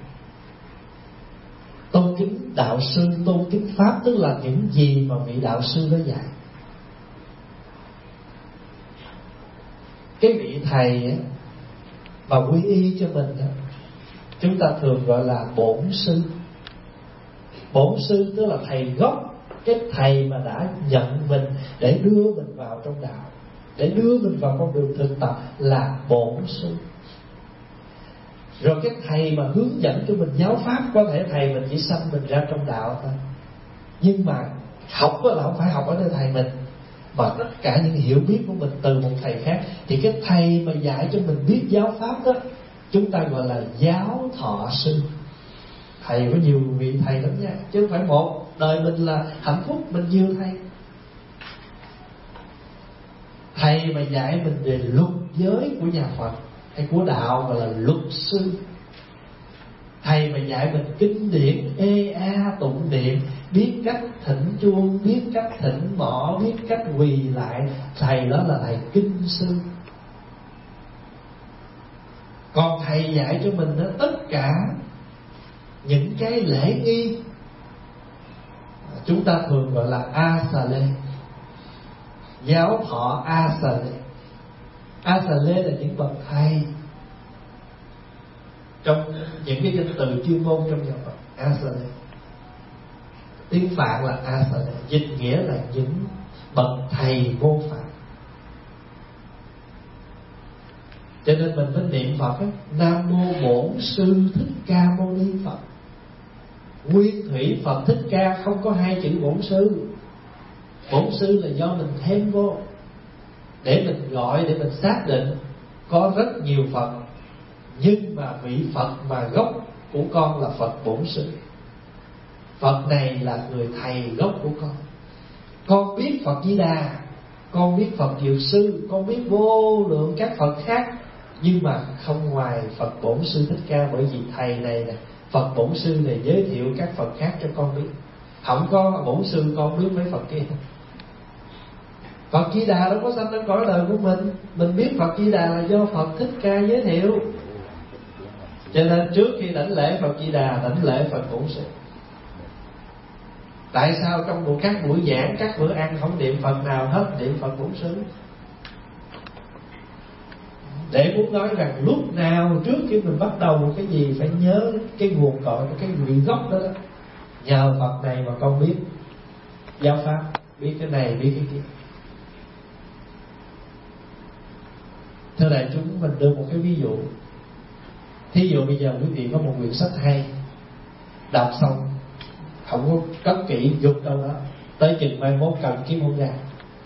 Tôn kính đạo sư, tôn kính pháp, tức là những gì mà vị đạo sư đó dạy. Cái vị thầy mà quy y cho mình đó, chúng ta thường gọi là bổn sư. Bổn sư tức là thầy gốc, cái thầy mà đã nhận mình để đưa mình vào trong đạo, để đưa mình vào con đường thực tập là bổn sư. Rồi cái thầy mà hướng dẫn cho mình giáo pháp, có thể thầy mình chỉ sanh mình ra trong đạo thôi, nhưng mà học là không phải học ở nơi thầy mình, mà tất cả những hiểu biết của mình từ một thầy khác. Thì cái thầy mà dạy cho mình biết giáo pháp đó, chúng ta gọi là giáo thọ sư. Thầy có nhiều vị thầy lắm nha, chứ không phải một. Đời mình là hạnh phúc, mình nhiều thầy. Thầy mà dạy mình về luật giới của nhà Phật hay của đạo gọi là luật sư. Thầy mà dạy mình kinh điển ê a tụng niệm, biết cách thỉnh chuông, biết cách thỉnh mõ, biết cách quỳ lại, thầy đó là thầy kinh sư. Còn thầy dạy cho mình đó, tất cả những cái lễ nghi chúng ta thường gọi là a xà lê, giáo thọ a xà lê. A xà lê là những bậc thầy trong những cái danh từ chuyên môn trong nhà Phật. A xà lê, tiếng Phạn là a xà lê, dịch nghĩa là những bậc thầy vô phạm. Cho nên mình mới niệm Phật ấy, Nam Mô Bổn Sư Thích Ca Mâu Ni Phật. Nguyên thủy Phật Thích Ca không có hai chữ bổn sư. Bổn sư là do mình thêm vô để mình gọi, để mình xác định. Có rất nhiều Phật, nhưng mà vị Phật mà gốc của con là Phật bổn sư. Phật này là người thầy gốc của con. Con biết Phật Di Đà, con biết Phật Diệu Sư, con biết vô lượng các Phật khác, nhưng mà không ngoài Phật bổn sư Thích Ca. Bởi vì thầy này nè, Phật bổn sư này giới thiệu các Phật khác cho con biết. Không có bổn sư con biết mấy Phật kia. Phật Di Đà đâu có sanh đến cõi đời của mình biết Phật Di Đà là do Phật Thích Ca giới thiệu. Cho nên trước khi đảnh lễ Phật Di Đà, đảnh lễ Phật bổn sư. Tại sao trong các buổi giảng, các bữa ăn không niệm Phật nào hết, niệm Phật bổn sư? Để muốn nói rằng lúc nào trước khi mình bắt đầu một cái gì phải nhớ cái nguồn cội, cái vị gốc đó, đó. Nhờ Phật này mà con biết giáo pháp, biết cái này, biết cái kia. Thưa đại chúng, mình đưa một cái ví dụ. Thí dụ bây giờ quý vị có một quyển sách hay, đọc xong không có cất kỹ, dục đâu đó, tới chừng mai mốt cần kiếm không ra.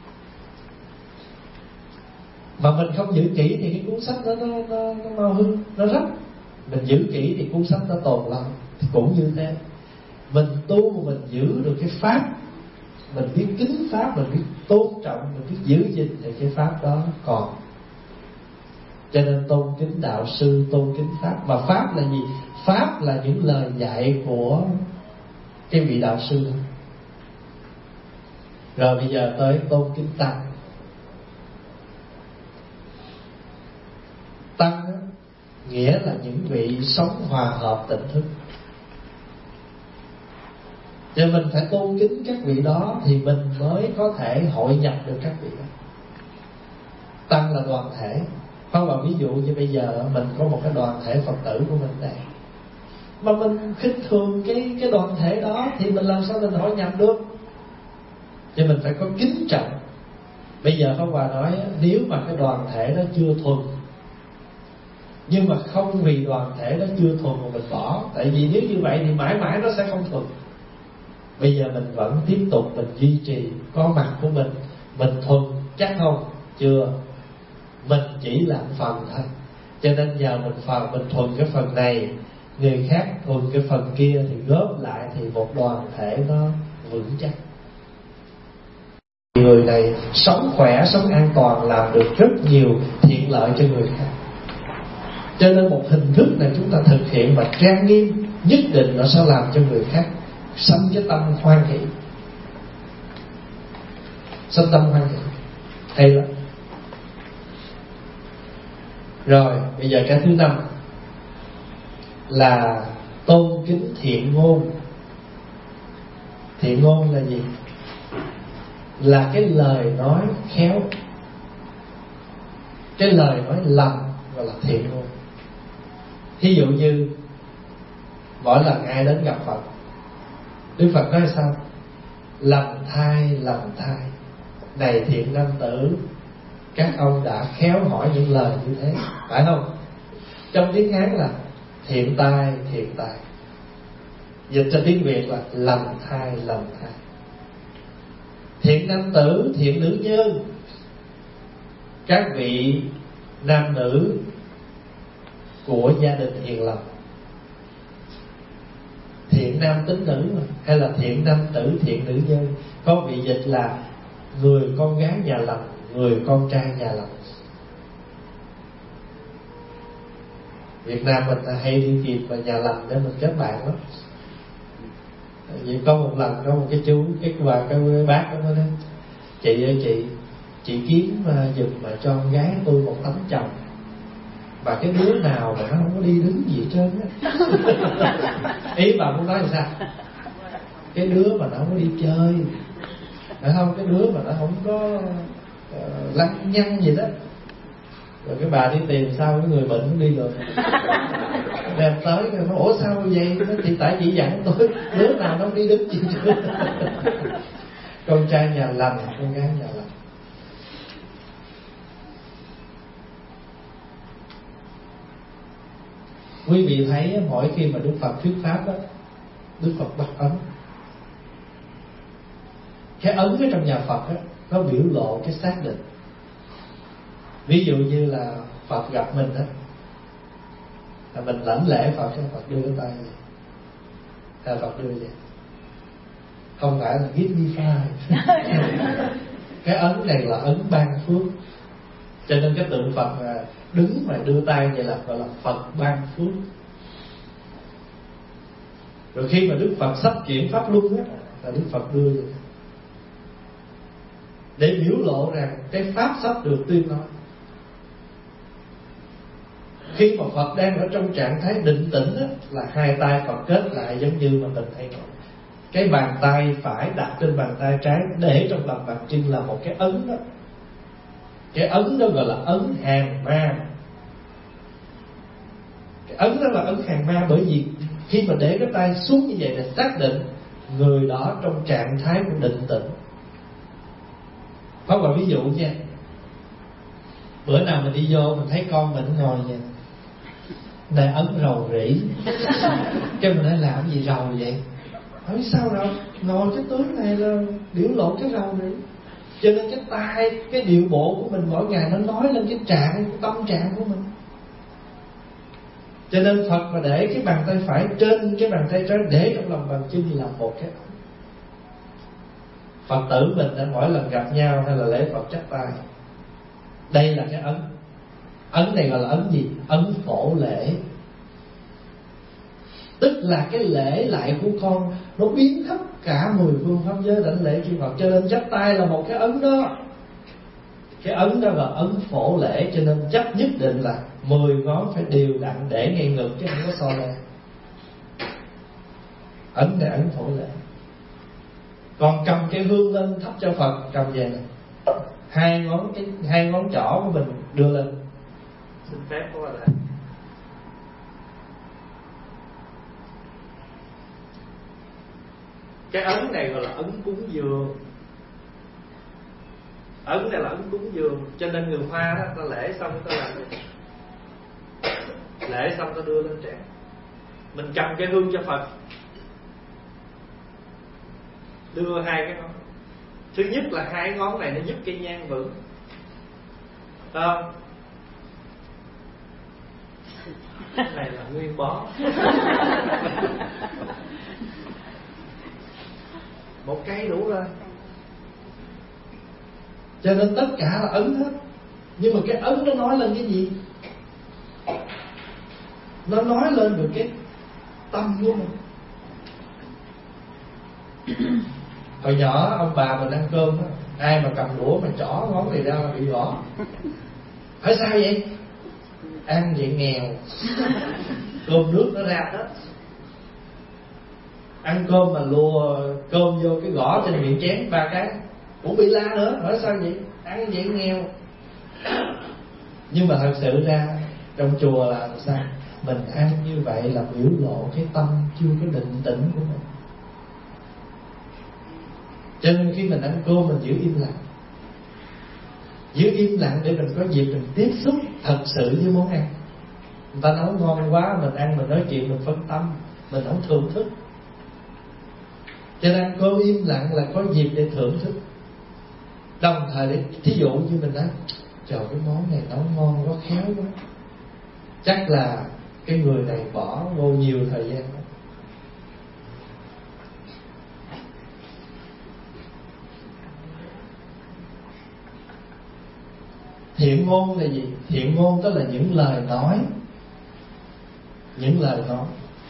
Mà mình không giữ kỹ thì cái cuốn sách đó nó mau hư, nó rách. Mình giữ kỹ thì cuốn sách nó tồn lâu. Thì cũng như thế, mình tu, mình giữ được cái pháp, mình biết kính pháp, mình biết tôn trọng, mình biết giữ gìn thì cái pháp đó nó còn. Cho nên tôn kính đạo sư, tôn kính pháp. Mà pháp là gì? Pháp là những lời dạy của cái vị đạo sư. Rồi bây giờ tới tôn kính tăng. Tăng đó, nghĩa là những vị sống hòa hợp tỉnh thức. Cho mình phải tôn kính các vị đó thì mình mới có thể hội nhập được các vị đó. Tăng là đoàn thể. Không, mà ví dụ như bây giờ mình có một cái đoàn thể Phật tử của mình đây, mà mình khinh thường cái đoàn thể đó thì mình làm sao mình hội nhập được? Cho mình phải có kính trọng. Bây giờ Pháp Hòa nói, nếu mà cái đoàn thể đó chưa thuần, nhưng mà không vì đoàn thể đó chưa thuần mà mình bỏ. Tại vì nếu như vậy thì mãi mãi nó sẽ không thuần. Bây giờ mình vẫn tiếp tục mình duy trì có mặt của mình thuần chắc không? Chưa. Mình chỉ làm phần thôi. Cho nên nhờ mình thuần cái phần này, người khác thuần cái phần kia, thì góp lại thì một đoàn thể nó vững chắc. Người này sống khỏe, sống an toàn, làm được rất nhiều thiện lợi cho người khác. Cho nên một hình thức này chúng ta thực hiện mà trang nghiêm, nhất định nó sẽ làm cho người khác sanh cái tâm hoan hỷ. Sanh tâm hoan hỷ hay lắm. Rồi bây giờ cái thứ 5 là tôn kính thiện ngôn. Thiện ngôn là gì? Là cái lời nói khéo, cái lời nói lành gọi là thiện ngôn. Thí dụ như mỗi lần ai đến gặp Phật, Đức Phật nói sao? Lành thai, lành thai. Này thiện nam tử, các ông đã khéo hỏi những lời như thế, phải không? Trong tiếng Hán là thiện tai, thiện tai. Dịch cho tiếng Việt là lầm thai, lầm thai. Thiện nam tử, thiện nữ nhân. Các vị nam nữ của gia đình hiền lành. Thiện nam tính nữ mà, hay là thiện nam tử, thiện nữ nhân. Có vị dịch là người con gái nhà lành, người con trai nhà lành. Việt Nam mình hay đi tìm vào nhà lành để mình kết bạn lắm. Vậy có một lần có một cái chú, cái bác đó nói: chị ơi chị kiếm giùm mà cho con gái tôi một tấm chồng, và cái đứa nào mà nó không có đi đứng gì hết trơn á. Ý bà muốn nói là sao? Cái đứa mà nó không có đi chơi, phải không? Cái đứa mà nó không có lăng nhăng gì đó. Rồi cái bà đi tìm sao cái người bệnh cũng đi được. Đem tới nó: ủa sao vậy? Thì tại chị dặn tôi đứa nào nó không đi đứng gì chứ. Con trai nhà lành, con gái nhà lành. Quý vị thấy mỗi khi mà Đức Phật thuyết pháp đó, Đức Phật bắt ấn. Cái ấn ở trong nhà Phật đó, nó biểu lộ cái xác định. Ví dụ như là Phật gặp mình đó, là mình lãnh lễ Phật, cho Phật đưa cái tay vậy, là Phật đưa vậy, không phải là give me five. Cái ấn này là ấn ban phước. Cho nên cái tượng Phật mà đứng mà đưa tay vậy là gọi là Phật ban phước. Rồi khi mà Đức Phật sắp chuyển pháp luân á, là Đức Phật đưa vậy, để biểu lộ rằng cái pháp sắp được tuyên nói. Khi mà Phật đang ở trong trạng thái định tĩnh á, là hai tay Phật kết lại giống như mà mình hay nói. Cái bàn tay phải đặt trên bàn tay trái, để trong lòng bàn chân là một cái ấn đó. Cái ấn đó gọi là ấn hàng ma. Cái ấn đó là ấn hàng ma, bởi vì khi mà để cái tay xuống như vậy là xác định người đó trong trạng thái của định tĩnh. Có một ví dụ nha. Bữa nào mình đi vô mình thấy con mình ngồi vậy, này ấn rầu rĩ. Cái mình nói làm gì rầu vậy? Hỏi sao đâu? Ngồi cái tướng này là biểu lộ cái rầu rĩ. Cho nên cái tay, cái điệu bộ của mình mỗi ngày nó nói lên cái trạng, cái tâm trạng của mình. Cho nên Phật mà để cái bàn tay phải trên cái bàn tay trái, để trong lòng bàn chân là một cái ấn. Phật tử mình đã mỗi lần gặp nhau hay là lễ Phật chắp tay, đây là cái ấn. Ấn này gọi là ấn gì? Ấn phổ lễ. Tức là cái lễ lại của con nó biến khắp cả 10 phương pháp giới đảnh lễ chư Phật. Cho nên chắp tay là một cái ấn đó. Cái ấn đó là ấn phổ lễ. Cho nên chấp nhất định là 10 ngón phải đều đặn để ngay ngực, chứ không có so le. Ấn này ấn phổ lễ. Còn cầm cái hương lên thắp cho Phật, cầm về này, hai ngón trỏ của mình đưa lên, xin phép của bạn. Cái ấn này gọi là ấn cúng dường. Ấn này là ấn cúng dường. Cho nên người Hoa đó, ta lễ xong ta làm gì? Lễ xong ta đưa lên trán. Mình cầm cái hương cho Phật, đưa hai cái ngón. Thứ nhất là hai ngón này nó giúp cây nhang vững, phải không? Cái này là nguyên bó. Một cây đủ rồi. Cho nên tất cả là ấn hết. Nhưng mà cái ấn nó nói lên cái gì? Nó nói lên được cái tâm của mình. Hồi nhỏ ông bà mình ăn cơm đó, ai mà cầm đũa mà trỏ ngón này ra là bị gõ. Hỏi sao vậy? Ăn vậy nghèo. Cơm nước nó ra hết. Ăn cơm mà lùa cơm vô cái gõ trên miệng chén 3 cái cũng bị la nữa. Hỏi sao vậy? Ăn vậy nghèo. Nhưng mà thật sự ra trong chùa là sao? Mình ăn như vậy là biểu lộ cái tâm chưa có định tĩnh của mình. Cho nên khi mình ăn cơm mình giữ im lặng. Giữ im lặng để mình có dịp mình tiếp xúc thật sự với món ăn. Người ta nấu ngon quá, mình ăn mình nói chuyện mình phân tâm, mình không thưởng thức. Cho nên cô im lặng là có dịp để thưởng thức. Đồng thời để thí dụ như mình nói trời cái món này nấu ngon quá, khéo quá, chắc là cái người này bỏ vô nhiều thời gian đó. Thiện ngôn là gì? Thiện ngôn tức là những lời nói. Những lời nói.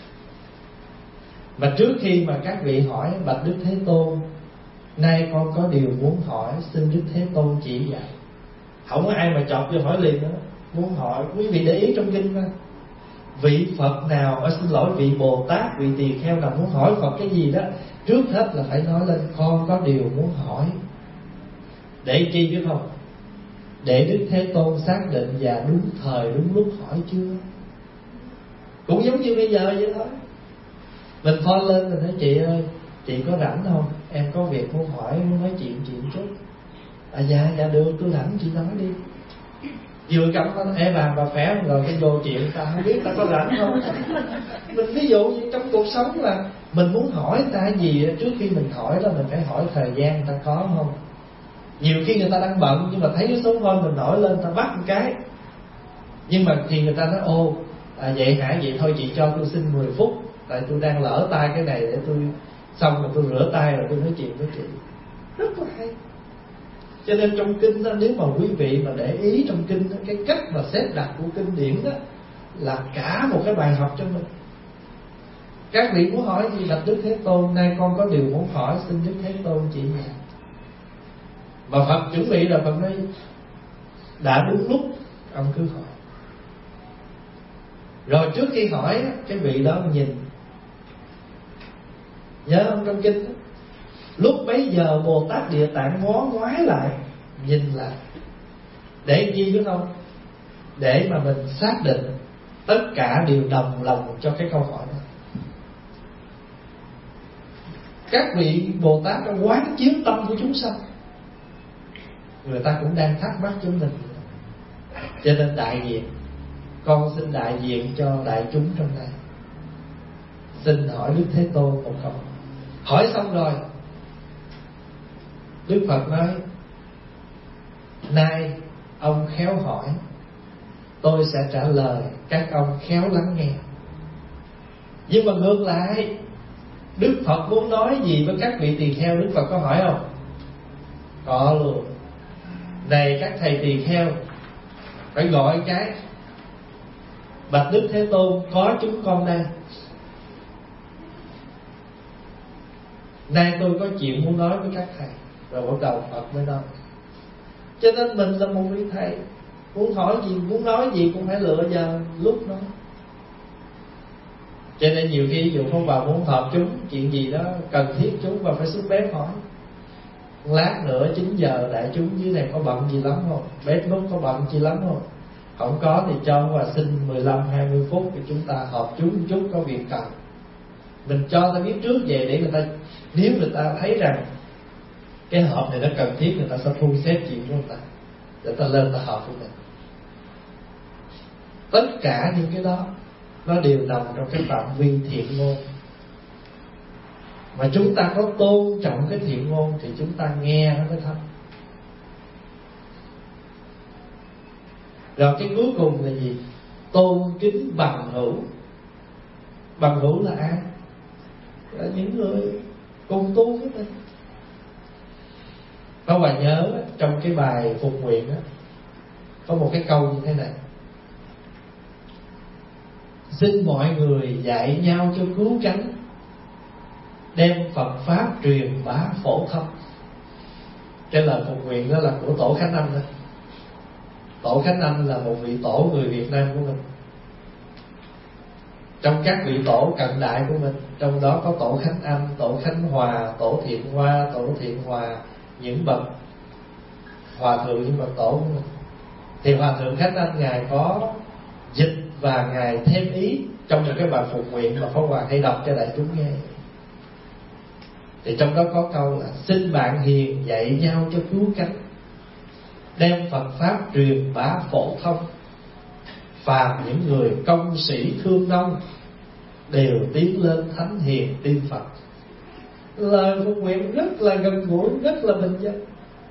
Mà trước khi mà các vị hỏi bạch Đức Thế Tôn, nay con có điều muốn hỏi, xin Đức Thế Tôn chỉ dạy. Không có ai mà chọt vô hỏi liền nữa. Muốn hỏi, quý vị để ý trong kinh coi, vị Phật nào, xin lỗi, vị Bồ Tát, vị Tỳ Kheo nào muốn hỏi Phật cái gì đó, trước hết là phải nói lên con có điều muốn hỏi. Để chi biết không? Để Đức Thế Tôn xác định và đúng thời đúng lúc hỏi chưa. Cũng giống như bây giờ vậy thôi. Mình phone lên mình nói chị ơi, chị có rảnh không? Em có việc muốn hỏi, muốn nói chuyện chút. Dạ được, tôi rảnh, chị nói đi. Vừa cảm ơn em bà khỏe không? Rồi cái vô chuyện ta không biết ta có rảnh không. Mình ví dụ như trong cuộc sống là mình muốn hỏi ta gì, trước khi mình hỏi đó mình phải hỏi thời gian người ta có không. Nhiều khi người ta đang bận nhưng mà thấy cái số phone mình nổi lên ta bắt một cái. Nhưng mà thì người ta nói vậy hả, vậy thôi chị cho tôi xin 10 phút, tại tôi đang lỡ tay cái này để tôi xong rồi tôi rửa tay rồi tôi nói chuyện với chị. Rất là hay. Cho nên trong kinh đó, nếu mà quý vị mà để ý trong kinh đó, cái cách mà xếp đặt của kinh điển đó là cả một cái bài học cho mình. Các vị muốn hỏi gì bạch Đức Thế Tôn, nay con có điều muốn hỏi, xin Đức Thế Tôn chỉ dạy. Mà Phật chuẩn bị rồi, Phật nói đã đúng lúc ông cứ hỏi. Rồi trước khi hỏi cái vị đó nhìn, nhớ không, trong kinh đó, lúc bấy giờ Bồ Tát Địa Tạng ngó ngoái lại, nhìn lại. Để gì biết không? Để mà mình xác định tất cả đều đồng lòng cho cái câu hỏi đó. Các vị Bồ Tát đã quán chiếu tâm của chúng sanh, người ta cũng đang thắc mắc chúng mình. Cho nên đại diện, con xin đại diện cho đại chúng trong đây, xin hỏi Đức Thế Tôn một câu. Hỏi xong rồi Đức Phật nói nay ông khéo hỏi, tôi sẽ trả lời, các ông khéo lắng nghe. Nhưng mà ngược lại, Đức Phật muốn nói gì với các vị tỳ kheo, Đức Phật có hỏi không? Có luôn. Này các thầy tỳ kheo, phải gọi cái bạch Đức Thế Tôn, có chúng con đây, nay tôi có chuyện muốn nói với các thầy. Rồi bắt đầu Phật mới nói. Cho nên mình là một vị thầy, muốn hỏi gì, muốn nói gì cũng phải lựa giờ lúc nói. Cho nên nhiều khi ví dụ không vào muốn họp chúng chuyện gì đó cần thiết chúng và phải xuống bếp hỏi. Lát nữa 9 giờ đại chúng dưới này có bận gì lắm không? Bếp nút có bận gì lắm không? Không có thì cho và xin 15-20 phút để chúng ta họp chúng một chút, có việc cần. Mình cho ta biết trước về để người ta, nếu người ta thấy rằng cái họp này nó cần thiết, người ta sẽ thu xếp chuyện của người ta để ta lên ta họp với mình. Tất cả những cái đó nó đều nằm trong cái phạm vi thiện ngôn. Mà chúng ta có tôn trọng cái thiện ngôn thì chúng ta nghe nó mới thấm. Rồi cái cuối cùng là gì? Tôn kính bằng hữu. Bằng hữu là ai? Là những người cùng tu với mình. Có bà nhớ trong cái bài phục nguyện đó, có một cái câu như thế này: xin mọi người dạy nhau cho cứu cánh, đem Phật Pháp truyền bá phổ thông. Cái lời phục nguyện đó là của Tổ Khánh Anh đó. Tổ Khánh Anh là một vị tổ người Việt Nam của mình. Trong các vị tổ cận đại của mình, trong đó có Tổ Khánh Anh, Tổ Khánh Hòa, Tổ Thiện Hoa, Tổ Thiện Hòa, những bậc hòa thượng, những bậc tổ của mình. Thì Hòa thượng Khánh Anh ngài có dịch và ngài thêm ý trong một cái bài phục nguyện mà Pháp Hòa hay đọc cho đại chúng nghe. Thì trong đó có câu là xin bạn hiền dạy nhau cho cứu cánh, đem Phật Pháp truyền bá phổ thông. phàm những người công sĩ thương nông đều tiến lên thánh hiền tiên Phật. Lời Phật nguyện rất là gần gũi, rất là bình dân.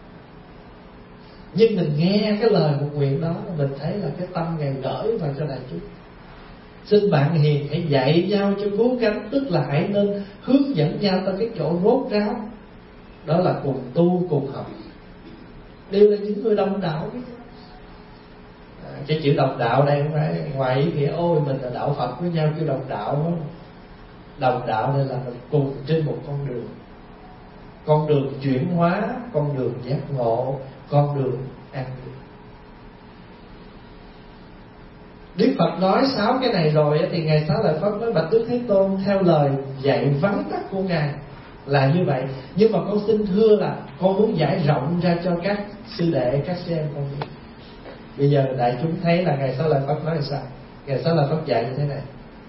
Nhưng mình nghe cái lời Phật nguyện đó, mình thấy là cái tâm Ngài gửi vào cho đại chúng. Xin bạn hiền hãy dạy nhau cho cố gắng, tức là hãy nên hướng dẫn nhau tới cái chỗ rốt ráo, đó là cùng tu cùng học. Đều là những người đồng đạo. Cái chữ đồng đạo đây không phải ngoài ý nghĩa ôi mình là đạo Phật với nhau chứ đồng đạo không. Đồng đạo đây là mình cùng trên một con đường. Con đường chuyển hóa, con đường giác ngộ, con đường an vui. Đức Phật nói 6 cái này rồi thì Ngài Xá Lợi Phất nói: bạch Đức Thế Tôn, theo lời dạy vắn tắt của Ngài là như vậy, nhưng mà con xin thưa là con muốn giải rộng ra cho các sư đệ, các sư em con biết. Bây giờ đại chúng thấy là Ngài Xá Lợi Phất nói là sao? Ngài Xá Lợi Phất dạy như thế này: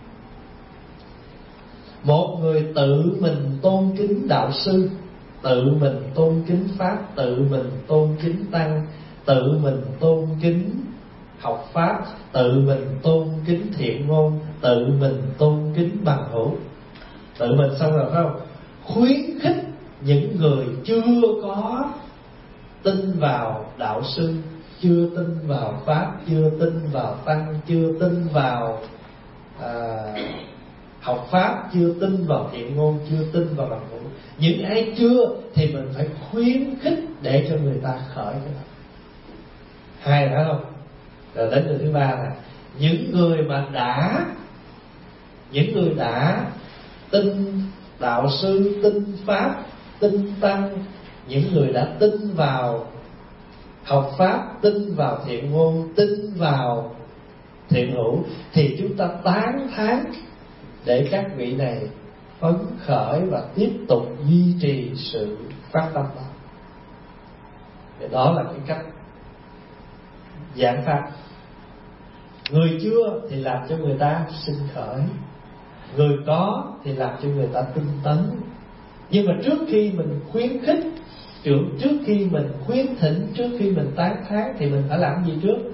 một người tự mình tôn kính đạo sư, tự mình tôn kính pháp, tự mình tôn kính tăng, tự mình tôn kính học pháp, tự mình tôn kính thiện ngôn, tự mình tôn kính bằng hữu. Tự mình xong rồi phải không? Khuyến khích những người chưa có tin vào đạo sư, chưa tin vào pháp, chưa tin vào tăng, chưa tin vào học pháp, chưa tin vào thiện ngôn, chưa tin vào bằng hữu. Những ai chưa thì mình phải khuyến khích để cho người ta khởi cái đó. Hay phải không? Rồi đến người thứ ba là những người mà những người đã tin đạo sư, tin pháp, tin tăng, những người đã tin vào học pháp, tin vào thiện ngôn, tin vào thiện hữu, thì chúng ta tán thán để các vị này phấn khởi và tiếp tục duy trì sự phát tâm đó. Thì đó là cái cách giảng pháp. Người chưa thì làm cho người ta sinh khởi, người có thì làm cho người ta tinh tấn. Nhưng mà trước khi mình khuyến khích, trước khi mình khuyến thỉnh, trước khi mình tán thán thì mình phải làm gì trước?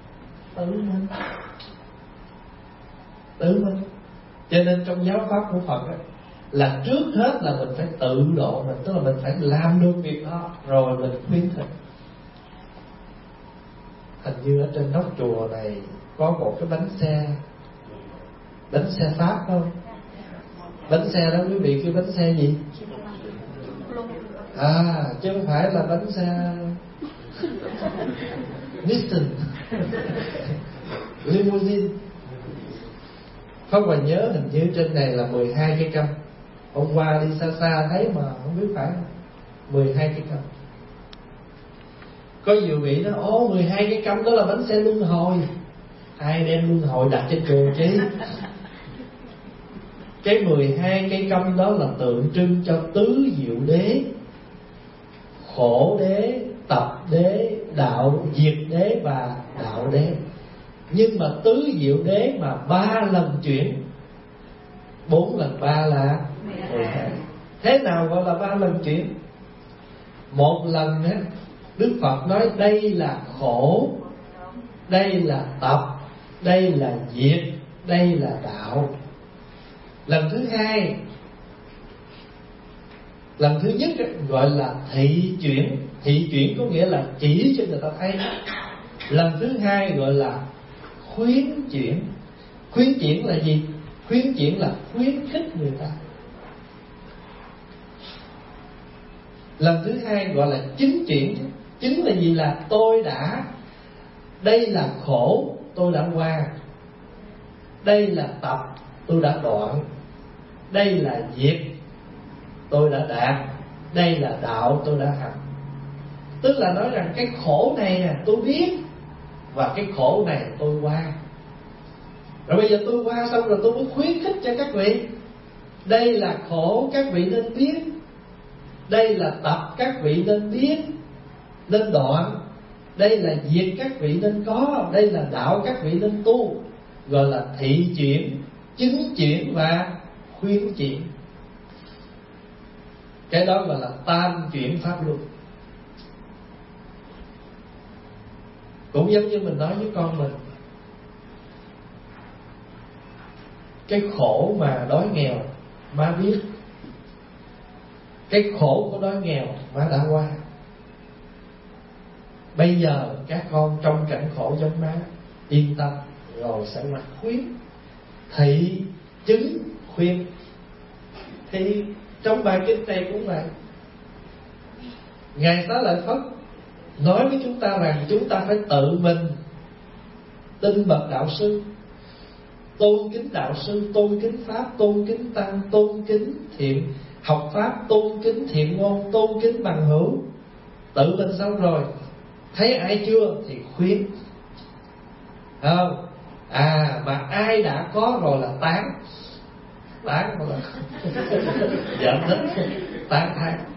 Tự mình. Cho nên trong giáo pháp của Phật ấy, là trước hết là mình phải tự độ mình, tức là mình phải làm được việc đó rồi mình khuyến thỉnh. Hình như ở trên nóc chùa này có một cái bánh xe Pháp không? Bánh xe đó quý vị kêu bánh xe gì? Chứ không phải là bánh xe Nissan limousine. Pháp Hòa nhớ hình như trên này là 12 cây câm. Hôm qua đi xa xa thấy mà không biết phải không? 12 cây câm. Có nhiều vị nói 12 cái câm đó là bánh xe luân hồi. Ai đem luân hồi đặt trên chùa chứ? Cái 12 cây câm đó là tượng trưng cho tứ diệu đế: khổ đế, tập đế, đạo diệt đế và đạo đế. Nhưng mà tứ diệu đế mà 3 lần chuyển, 4 lần 3 là 12. Thế nào gọi là 3 lần chuyển? Một lần á, Đức Phật nói đây là khổ, đây là tập, đây là diệt, đây là đạo. Lần thứ hai, lần thứ nhất gọi là thị chuyển. Thị chuyển có nghĩa là chỉ cho người ta thấy. Lần thứ hai gọi là khuyến chuyển. Khuyến chuyển là gì? Khuyến chuyển là khuyến khích người ta. Lần thứ hai gọi là chứng chuyển. Chứng là gì? Là tôi đã, đây là khổ tôi đã qua, đây là tập tôi đã đoạn, đây là diệt tôi đã đạt, đây là đạo tôi đã hành. Tức là nói rằng cái khổ này nè tôi biết, và cái khổ này tôi qua. Rồi bây giờ tôi qua xong rồi tôi mới khuyến khích cho các vị. Đây là khổ các vị nên biết, đây là tập các vị nên biết, nên đoạn, đây là diệt các vị nên có, đây là đạo các vị nên tu. Gọi là thị chuyển, chứng chuyển và khuyến chuyển. Cái đó gọi là tam chuyển pháp luân. Cũng giống như mình nói với con mình, Cái khổ mà đói nghèo má biết, cái khổ của đói nghèo má đã qua. Bây giờ các con trong cảnh khổ giống má, yên tâm, rồi sẽ mặc khuyến thị chứng khuyên. Thì trong bài kinh này cũng vậy. Ngài Xá Lợi Phất nói với chúng ta rằng chúng ta phải tự mình tin bậc đạo sư, tôn kính đạo sư, tôn kính pháp, tôn kính tăng, tôn kính thiện học pháp, tôn kính thiện ngôn, tôn kính bằng hữu. Tự mình xong rồi thấy ai chưa thì khuyên, không? Mà ai đã có rồi là tán mà là giận thích, tán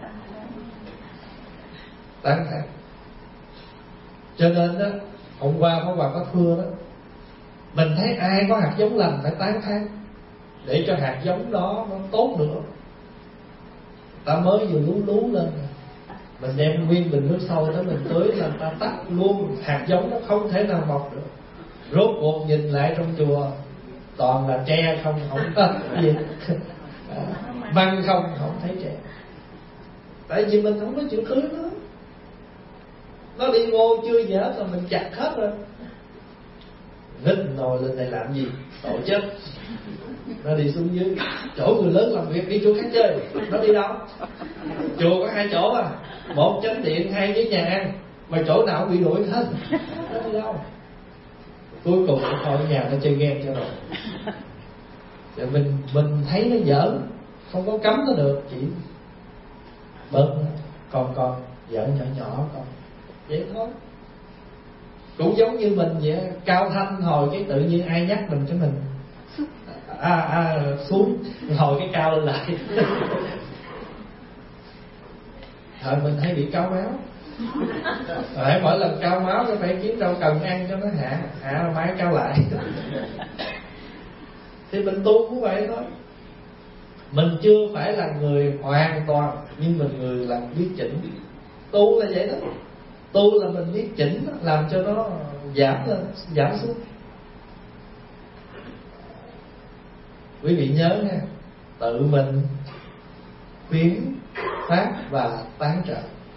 thán. Cho nên đó, hôm qua Pháp Hòa có thưa đó, mình thấy ai có hạt giống lành phải tán thán, để cho hạt giống đó nó tốt nữa. Ta mới vừa lú lên, mình đem nguyên bình nước sôi đó mình tưới là ta tắt luôn, hạt giống nó không thể nào mọc được. Rốt cuộc nhìn lại trong chùa toàn là tre không có gì, măng không thấy tre. Tại vì mình không có chịu tưới nó đi ngô chưa dở rồi mình chặt hết rồi. Nghịch nồi lên đây làm gì, tội chết. Nó đi xuống dưới chỗ người lớn làm việc, đi chỗ khác chơi. Nó đi đâu? Chùa có 2 chỗ à, 1 chánh điện, 2 với nhà ăn, mà chỗ nào bị đuổi hết. Nó đi đâu? Cuối cùng nó thôi ở nhà nó chơi game cho rồi. Rồi mình thấy nó giỡn, không có cấm nó được, chỉ bớt con giỡn nhỏ con vậy thôi. Cũng giống như mình vậy, cao thanh hồi cái tự nhiên ai nhắc mình cái mình xuống hồi cái cao lên lại. Thời mình hay bị cao máu, rồi mỗi lần cao máu nó phải kiếm rau cần ăn cho nó hạ máy cao lại. Thì mình tu cũng vậy thôi. Mình chưa phải là người hoàn toàn, nhưng mình người làm biết chỉnh. Tu là vậy đó. Tu là mình biết chỉnh, làm cho nó giảm lên, giảm xuống. Quý vị nhớ nha, tự mình khuyến phát và tán trợ.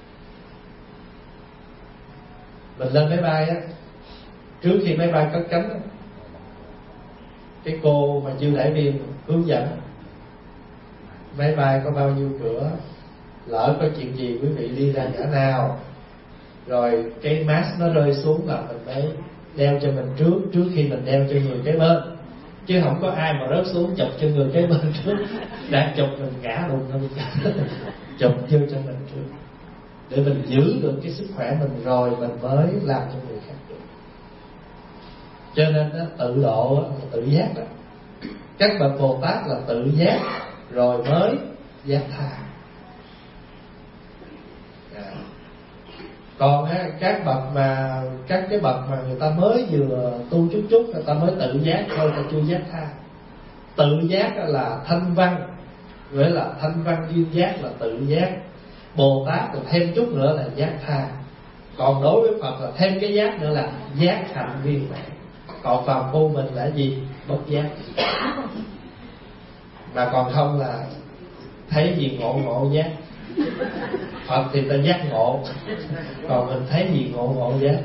Mình lên máy bay á, trước khi máy bay cất cánh á, cái cô mà chiêu đãi viên hướng dẫn máy bay có bao nhiêu cửa, lỡ có chuyện gì quý vị đi ra ngã nào, rồi cái mask nó rơi xuống là mình mới đeo cho mình trước khi mình đeo cho người kế bên. Chứ không có ai mà rớt xuống chụp cho người kế bên trước, đang chụp mình ngã đùng nó chụp vô cho mình trước, để mình giữ được cái sức khỏe mình rồi mình mới làm cho người khác được. Cho nên đó, tự độ là tự giác đó. Các bậc Bồ Tát là tự giác rồi mới giác tha. Còn các cái bậc mà người ta mới vừa tu chút người ta mới tự giác thôi, ta chưa giác tha. Tự giác là thanh văn, gọi là thanh văn duyên giác là tự giác. Bồ Tát rồi thêm chút nữa là giác tha. Còn đối với Phật là thêm cái giác nữa là giác hạnh viên mãn. Còn phàm phu mình là gì? Bất giác. Mà còn không là thấy gì ngộ giác. Phật thì ta giác ngộ, còn mình thấy gì ngộ giác.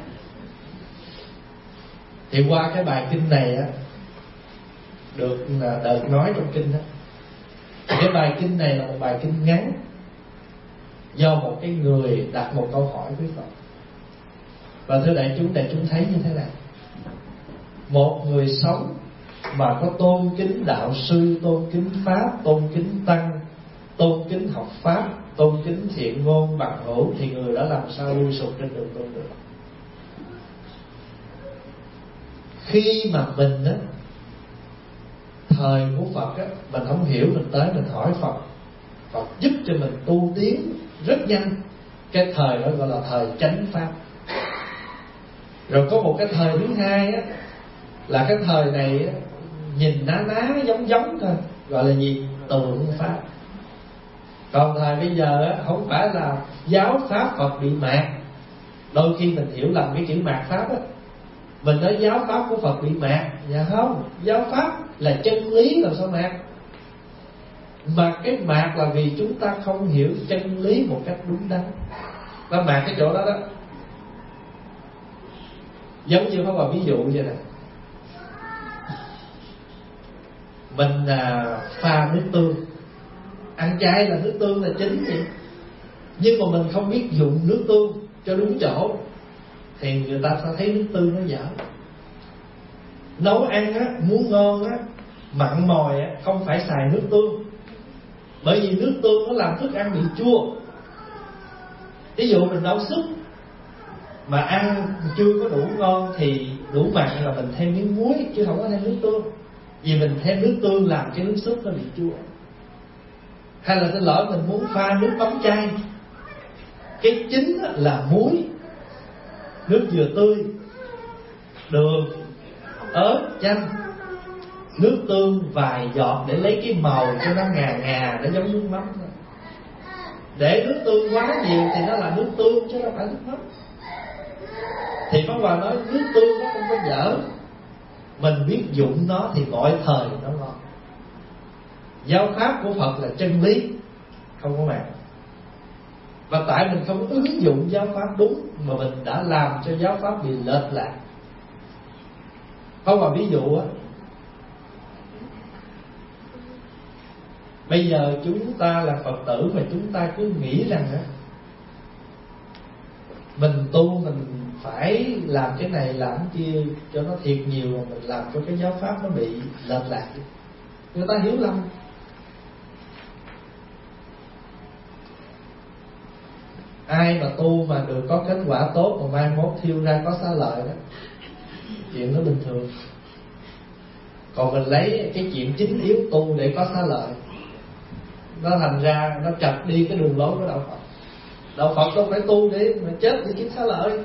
Thì qua cái bài kinh này á, được nói trong kinh đó, cái bài kinh này là một bài kinh ngắn, do một cái người đặt một câu hỏi với Phật. Và thưa đại chúng thấy như thế nào? Một người sống mà có tôn kính đạo sư, tôn kính pháp, tôn kính tăng, tôn kính học pháp, tôn kính thiện ngôn bằng hữu, thì người đó làm sao lui sụp trên đường tu được? Khi mà mình á, thời của Phật á, mình không hiểu, mình tới mình hỏi Phật, Phật giúp cho mình tu tiến rất nhanh. Cái thời đó gọi là thời chánh pháp. Rồi có một cái thời thứ hai á, là cái thời này á, nhìn ná giống thôi, gọi là gì? Tượng pháp. Còn thời bây giờ á, không phải là giáo pháp Phật bị mạt. Đôi khi mình hiểu lầm cái chữ mạt pháp á, Mình nói giáo pháp của Phật bị mạt. Dạ không, giáo pháp là chân lý, làm sao mạt? Mà cái mạt là vì chúng ta không hiểu chân lý một cách đúng đắn. Và mạt cái chỗ đó đó. Giống như Pháp Hòa ví dụ vậy nè, mình pha nước tương, ăn chay là nước tương là chính vậy, nhưng mà mình không biết dùng nước tương cho đúng chỗ thì người ta sẽ thấy nước tương nó dở. Nấu ăn á, muốn ngon á, mặn mòi á, không phải xài nước tương, bởi vì nước tương nó làm thức ăn bị chua. Ví dụ mình nấu súp mà ăn chưa có đủ ngon thì đủ mặn là mình thêm miếng muối chứ không có thêm nước tương, vì mình thêm nước tương làm cái nước súp nó bị chua. Hay là xin lỗi, mình muốn pha nước mắm chay, cái chính là muối, nước dừa tươi, đường, ớt, chanh, nước tương vài giọt để lấy cái màu cho nó ngà ngà, để giống nước mắm. Để nước tương quá nhiều thì nó là nước tương chứ không phải nước mắm. Thì Pháp Hòa nói nước tương nó không có dở, mình biết dụng nó thì mọi thời nó ngon. Giáo pháp của Phật là chân lý, không có mạt. Và tại mình không ứng dụng giáo pháp đúng mà mình đã làm cho giáo pháp bị lệch lạc. Pháp Hòa ví dụ á, bây giờ chúng ta là Phật tử mà chúng ta cứ nghĩ rằng á, mình tu mình phải làm cái này làm cái kia cho nó thiệt nhiều, mà mình làm cho cái giáo pháp nó bị lệch lạc. Người ta hiểu lầm. Ai mà tu mà được có kết quả tốt mà mai mốt thiêu ra có xá lợi đó, chuyện nó bình thường. Còn mình lấy cái chuyện chính yếu tu để có xá lợi, nó thành ra nó chặt đi cái đường lối của đạo Phật. Đạo Phật đâu phải tu để mà chết để kiếm xá lợi,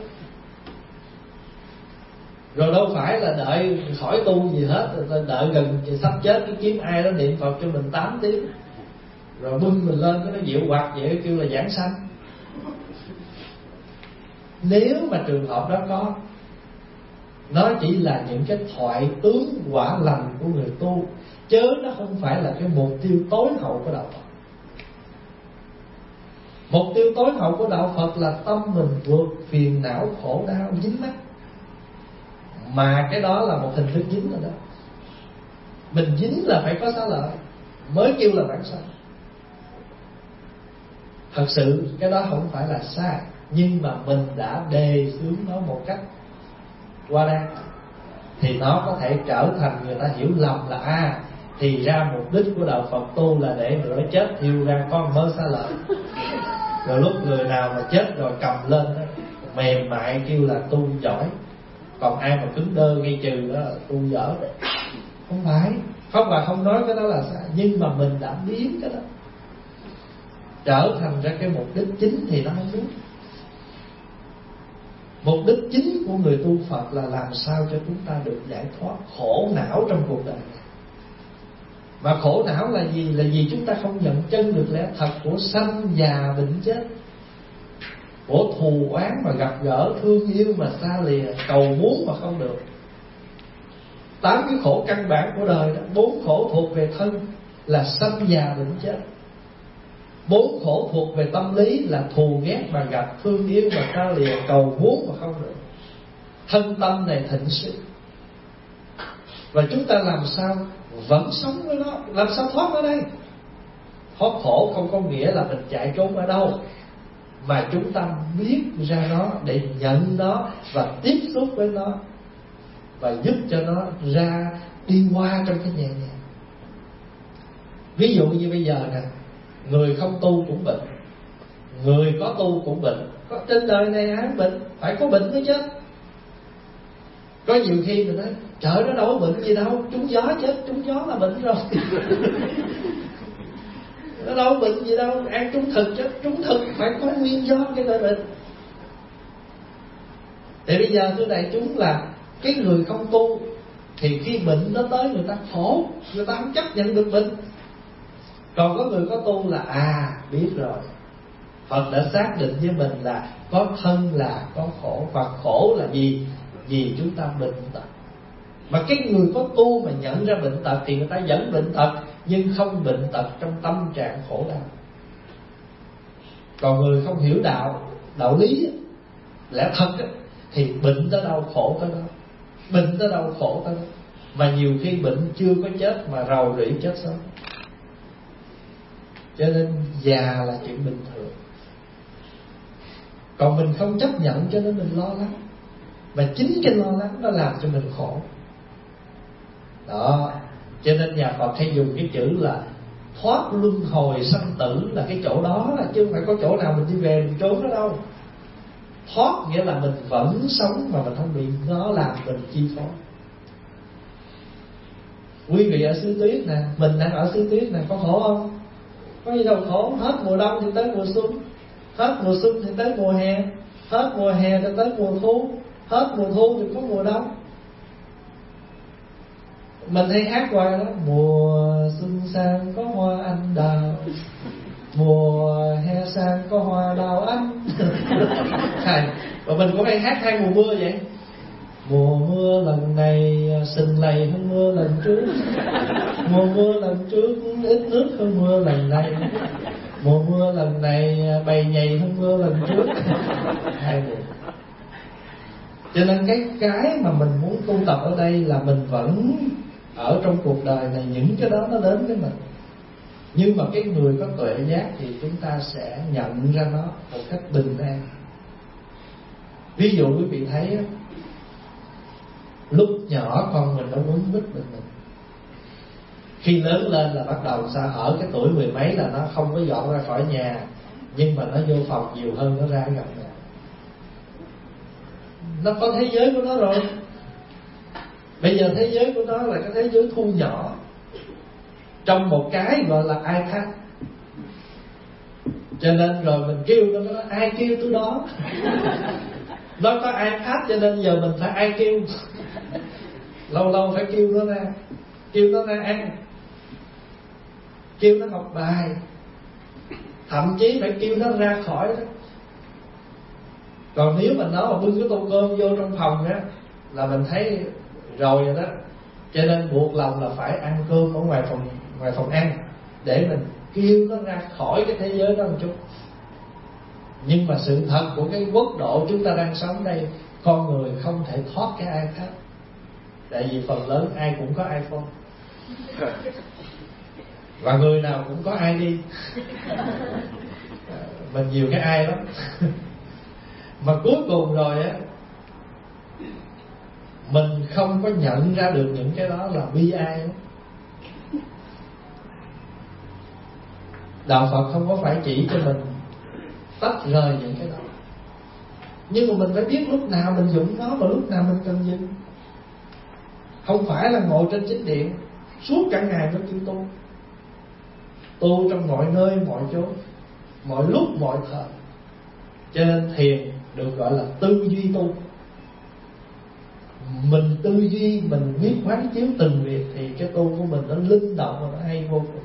rồi đâu phải là đợi khỏi tu gì hết, rồi đợi gần sắp chết cái kiếm ai đó niệm Phật cho mình 8 tiếng rồi bưng mình lên cái nó dịu quạt vậy kêu là giảng sanh. Nếu mà trường hợp đó có, nó chỉ là những cái thoại tướng quả lành của người tu, chớ nó không phải là cái mục tiêu tối hậu của đạo Phật. Mục tiêu tối hậu của đạo Phật là tâm mình vượt phiền não khổ đau dính mắc. Mà cái đó là một hình thức dính rồi đó. Mình dính là phải có xá lợi mới kêu là vãng sanh. Thật sự cái đó không phải là sai, nhưng mà mình đã đề xướng nó một cách qua đang, thì nó có thể trở thành người ta hiểu lầm là thì ra mục đích của đạo Phật tu là để rửa chết thiêu ra có một mớ xá lợi. Rồi lúc người nào mà chết rồi cầm lên đó, mềm mại kêu là tu giỏi, còn ai mà cứng đơ gây trừ đó là tu dở. Không phải, Pháp Hòa không nói cái đó là sai, nhưng mà mình đã biến cái đó trở thành ra cái mục đích chính thì nó không đúng. Mục đích chính của người tu Phật là làm sao cho chúng ta được giải thoát khổ não trong cuộc đời. Mà khổ não là gì? Là vì chúng ta không nhận chân được lẽ thật của sanh già bệnh chết, của thù oán mà gặp gỡ, thương yêu mà xa lìa, cầu muốn mà không được. 8 cái khổ căn bản của đời đó. 4 khổ thuộc về thân là sanh già bệnh chết, 4 khổ thuộc về tâm lý là thù ghét mà gặp, thương yêu mà xa lìa, cầu muốn mà không được. Thân tâm này thịnh suy, và chúng ta làm sao vẫn sống với nó, làm sao thoát ở đây. Thoát khổ không có nghĩa là mình chạy trốn ở đâu, mà chúng ta biết ra nó để nhận nó và tiếp xúc với nó, và giúp cho nó ra đi qua trong cái nhẹ nhàng. Ví dụ như bây giờ nè, người không tu cũng bệnh, người có tu cũng bệnh. Có trên đời này ai bệnh, phải có bệnh mới chết. Có nhiều khi mình nói trời, nó đâu có bệnh gì đâu, trúng gió chết, trúng gió là bệnh rồi. Nó đâu có bệnh gì đâu, ăn trúng thực chết, trúng thực phải có nguyên do cái loại bệnh. Thì bây giờ thưa đại chúng là cái người không tu thì khi bệnh nó tới người ta khổ, người ta không chấp nhận được bệnh. Còn có người có tu là biết rồi, Phật đã xác định với mình là có thân là có khổ. Và khổ là gì? vì chúng ta bệnh tật. Mà cái người có tu mà nhận ra bệnh tật thì người ta vẫn bệnh tật, nhưng không bệnh tật trong tâm trạng khổ đau. Còn người không hiểu đạo lý, lẽ thật thì bệnh tới đâu khổ tới đó, bệnh tới đâu khổ tới đó. Mà nhiều khi bệnh chưa có chết mà rầu rĩ chết sớm. Cho nên già là chuyện bình thường. Còn mình không chấp nhận cho nên mình lo lắng. Mà chính cái lo lắng nó làm cho mình khổ. Đó. Cho nên nhà Phật hay dùng cái chữ là thoát luân hồi sanh tử, là cái chỗ đó, là chứ không phải có chỗ nào mình đi về mình trốn đó đâu. Thoát nghĩa là mình vẫn sống mà mình không bị nó làm mình chi phối. Quý vị ở xứ tuyết nè, mình đang ở xứ tuyết nè, có khổ không? Có gì đâu khổ. Hết mùa đông thì tới mùa xuân, hết mùa xuân thì tới mùa hè, hết mùa hè thì tới mùa thu, hết mùa thu thì có mùa đông. Mình hay hát hoài đó: mùa xuân sang có hoa anh đào, mùa hè sang có hoa đào anh. Và mình cũng hay hát hai mùa mưa vậy. Mùa mưa lần này sình lầy hơn mưa lần trước, mùa mưa lần trước ít nước hơn mưa lần này, mùa mưa lần này bầy nhầy hơn mưa lần trước. Hai mùa. Cho nên cái mà mình muốn tu tập ở đây là mình vẫn ở trong cuộc đời này, những cái đó nó đến với mình. Nhưng mà cái người có tuệ giác thì chúng ta sẽ nhận ra nó một cách bình an. Ví dụ quý vị thấy lúc nhỏ con mình nó quấn quýt mình, khi lớn lên là bắt đầu sao, ở cái tuổi mười mấy là nó không có dọn ra khỏi nhà, nhưng mà nó vô phòng nhiều hơn, nó ra gặp mẹ. Nó có thế giới của nó rồi. Bây giờ thế giới của nó là cái thế giới thu nhỏ, trong một cái gọi là iPad. Cho nên rồi mình kêu nó nói ai kêu tôi đó. Nó có iPad cho nên giờ mình phải ai kêu. Lâu lâu phải kêu nó ra, kêu nó ra ăn, kêu nó học bài, thậm chí phải kêu nó ra khỏi đó. Còn nếu mà nó mà bưng cái tô cơm vô trong phòng á là mình thấy rồi đó. Cho nên buộc lòng là phải ăn cơm ở ngoài phòng ăn, để mình kêu nó ra khỏi cái thế giới đó một chút. Nhưng mà sự thật của cái quốc độ chúng ta đang sống đây, con người không thể thoát cái iPad. Tại vì phần lớn ai cũng có iPhone, và người nào cũng có ID. Mình nhiều cái ai lắm. Mà cuối cùng rồi á, mình không có nhận ra được những cái đó là bi ai. Đạo Phật không có phải chỉ cho mình tách rời những cái đó, nhưng mà mình phải biết lúc nào mình dùng nó và lúc nào mình cần dùng. Không phải là ngồi trên chính điện suốt cả ngày mới kêu tu. Tu trong mọi nơi mọi chỗ, mọi lúc mọi thời. Cho nên thiền được gọi là tư duy tu. Mình tư duy, mình biết quán chiếu từng việc thì cái tu của mình nó linh động và nó hay vô cùng.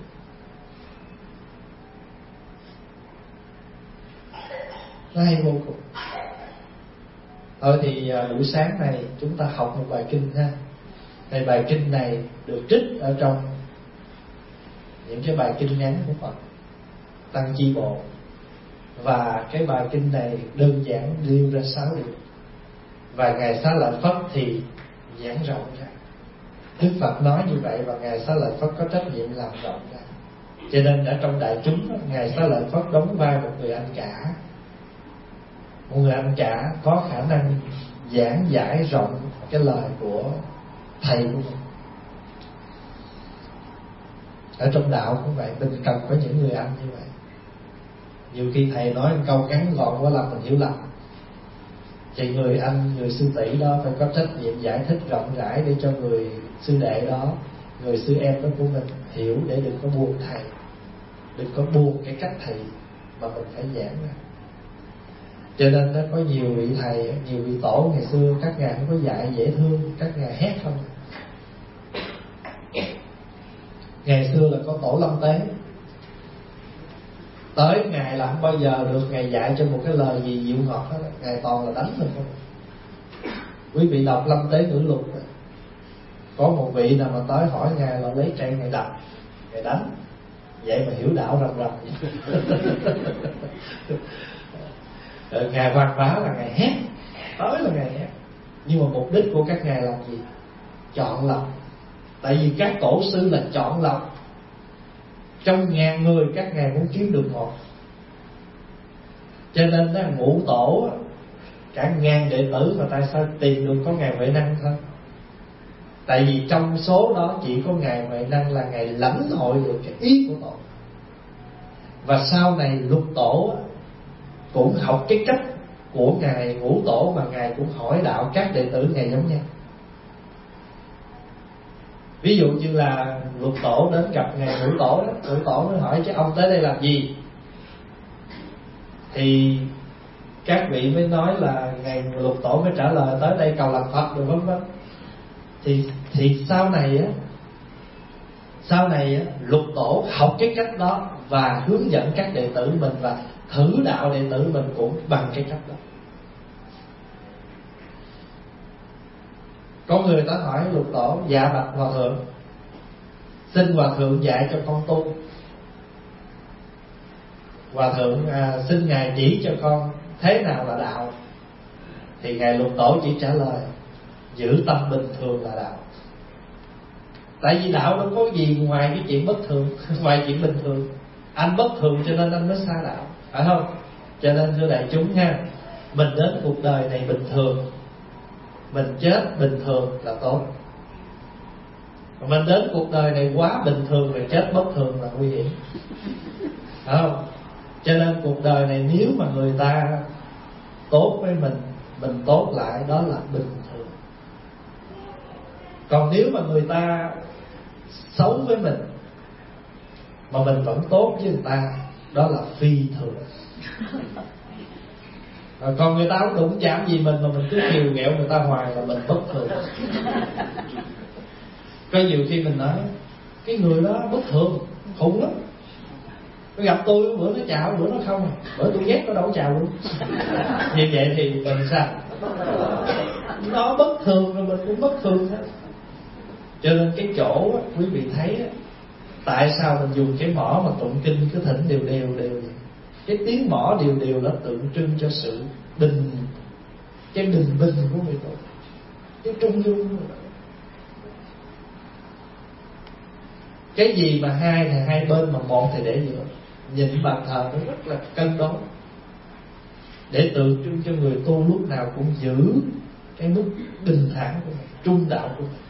Nó hay vô cùng. Thôi thì buổi sáng này chúng ta học một bài kinh ha. Thì bài kinh này được trích ở trong những cái bài kinh ngắn của Phật Tăng Chi Bộ. Và cái bài kinh này đơn giản nêu ra 6 điều. Và Ngài Xá Lợi Phất thì giảng rộng ra. Đức Phật nói như vậy và Ngài Xá Lợi Phất có trách nhiệm làm rộng ra. Cho nên ở trong đại chúng, Ngài Xá Lợi Phất đóng vai một người anh cả. Một người anh cả có khả năng giảng giải rộng cái lời của thầy của mình. Ở trong đạo cũng vậy, mình cần có những người anh như vậy. Nhiều khi thầy nói một câu ngắn gọn quá làm mình hiểu lầm, thì người anh, người sư tỷ đó phải có trách nhiệm giải thích rộng rãi để cho người sư đệ đó, người sư em đó của mình hiểu, để đừng có buồn thầy, đừng có buồn cái cách thầy mà mình phải giảng ra. Cho nên nó có nhiều vị thầy, nhiều vị tổ ngày xưa các ngài không có dạy dễ thương, các ngài hét không. Ngày xưa là có tổ Lâm Tế, tới ngài là không bao giờ được ngài dạy cho một cái lời gì dịu ngọt hết, ngài toàn là đánh mình không. Quý vị đọc Lâm Tế Ngữ Lục, có một vị nào mà tới hỏi Ngài là lấy cây Ngài đập, Ngài đánh, vậy mà hiểu đạo rầm rầm. Ngài hoàn báo là Ngài hét, tới là Ngài hét. Nhưng mà mục đích của các Ngài làm gì? Chọn lọc. Tại vì các tổ sư là chọn lọc. Trong 1000 người các Ngài muốn kiếm được một. Cho nên đó, ngũ tổ cả 1000 đệ tử mà tại sao tìm được có Ngài Huệ Năng thôi? Tại vì trong số đó chỉ có Ngài Huệ Năng là Ngài lãnh hội được cái ý của tổ. Và sau này Lục Tổ cũng học cái cách của Ngài Ngũ Tổ, mà Ngài cũng hỏi đạo các đệ tử Ngài giống nhau. Ví dụ như là Lục Tổ đến gặp Ngài Ngũ Tổ đó, Ngũ Tổ mới hỏi chứ ông tới đây làm gì? Thì các vị mới nói là Ngài Lục Tổ mới trả lời tới đây cầu làm Phật rồi vân vân. Thì sau này Lục Tổ học cái cách đó và hướng dẫn các đệ tử mình, và thử đạo đệ tử mình cũng bằng cái cách đó. Có người ta hỏi Lục Tổ: dạ bạch Hòa Thượng, xin Hòa Thượng dạy cho con tu. Hòa Thượng xin Ngài chỉ cho con thế nào là đạo. Thì Ngài Lục Tổ chỉ trả lời: giữ tâm bình thường là đạo. Tại vì đạo đâu có gì ngoài cái chuyện bất thường, ngoài chuyện bình thường. Anh bất thường cho nên anh mới xa đạo, phải không? Cho nên thưa đại chúng nha, mình đến cuộc đời này bình thường, mình chết bình thường là tốt. Mình đến cuộc đời này quá bình thường rồi chết bất thường là nguy hiểm, phải không? Cho nên cuộc đời này nếu mà người ta tốt với mình tốt lại, đó là bình thường. Còn nếu mà người ta xấu với mình mà mình vẫn tốt với người ta, đó là phi thường. Còn người ta không đụng chạm gì mình mà mình cứ kiều ghẹo người ta hoài là mình bất thường. Có nhiều khi mình nói cái người đó bất thường, khủng lắm. Nó gặp tôi bữa nó chào, bữa nó không, bữa tôi ghét nó đâu có chào luôn. Như vậy thì mình sao? Nó bất thường rồi mình cũng bất thường thôi. Cho nên cái chỗ quý vị thấy tại sao mình dùng cái mõ mà tụng kinh cứ thỉnh đều vậy? Cái tiếng mõ đều là tượng trưng cho sự bình, cái bình của người tu, cái trung dung. Cái gì mà hai thì hai bên, mà một thì để giữa. Nhìn bàn thờ nó rất là cân đối, để tượng trưng cho người tu lúc nào cũng giữ cái mức bình thản của mình, trung đạo của mình.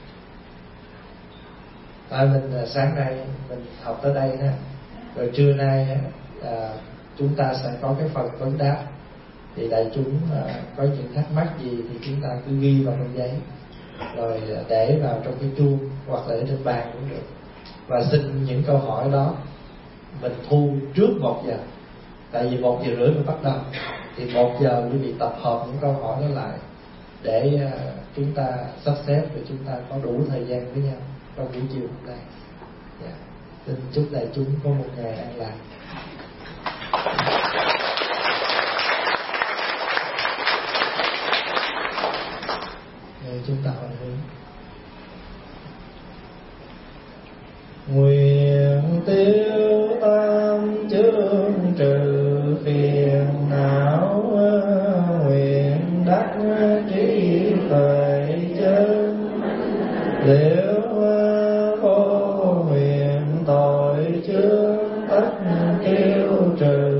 Mình sáng nay mình học tới đây ha, rồi trưa nay chúng ta sẽ có cái phần vấn đáp. Thì đại chúng có những thắc mắc gì thì chúng ta cứ ghi vào trong giấy, rồi để vào trong cái chuông hoặc là để trên bàn cũng được. Và xin những câu hỏi đó mình thu trước 1 giờ. Tại vì 1 giờ rưỡi mình bắt đầu, thì 1 giờ quý vị tập hợp những câu hỏi đó lại để chúng ta sắp xếp, và chúng ta có đủ thời gian với nhau trong buổi chiều hôm nay. Xin chúc đại chúng có một ngày an lành. Chúng ta hồi hướng. Nguyện tiêu tam chướng trừ phiền não, nguyện đắc trí tuệ chân, liễu vô nguyện tội chướng tất tiêu trừ,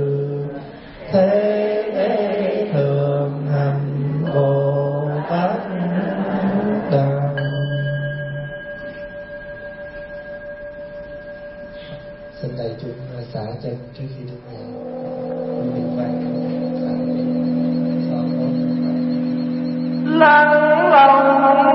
thế thường hành Bồ Tát đạo. Xin đại chúng xả chân trước khi đứng dậy. Quý vị phải lắng lòng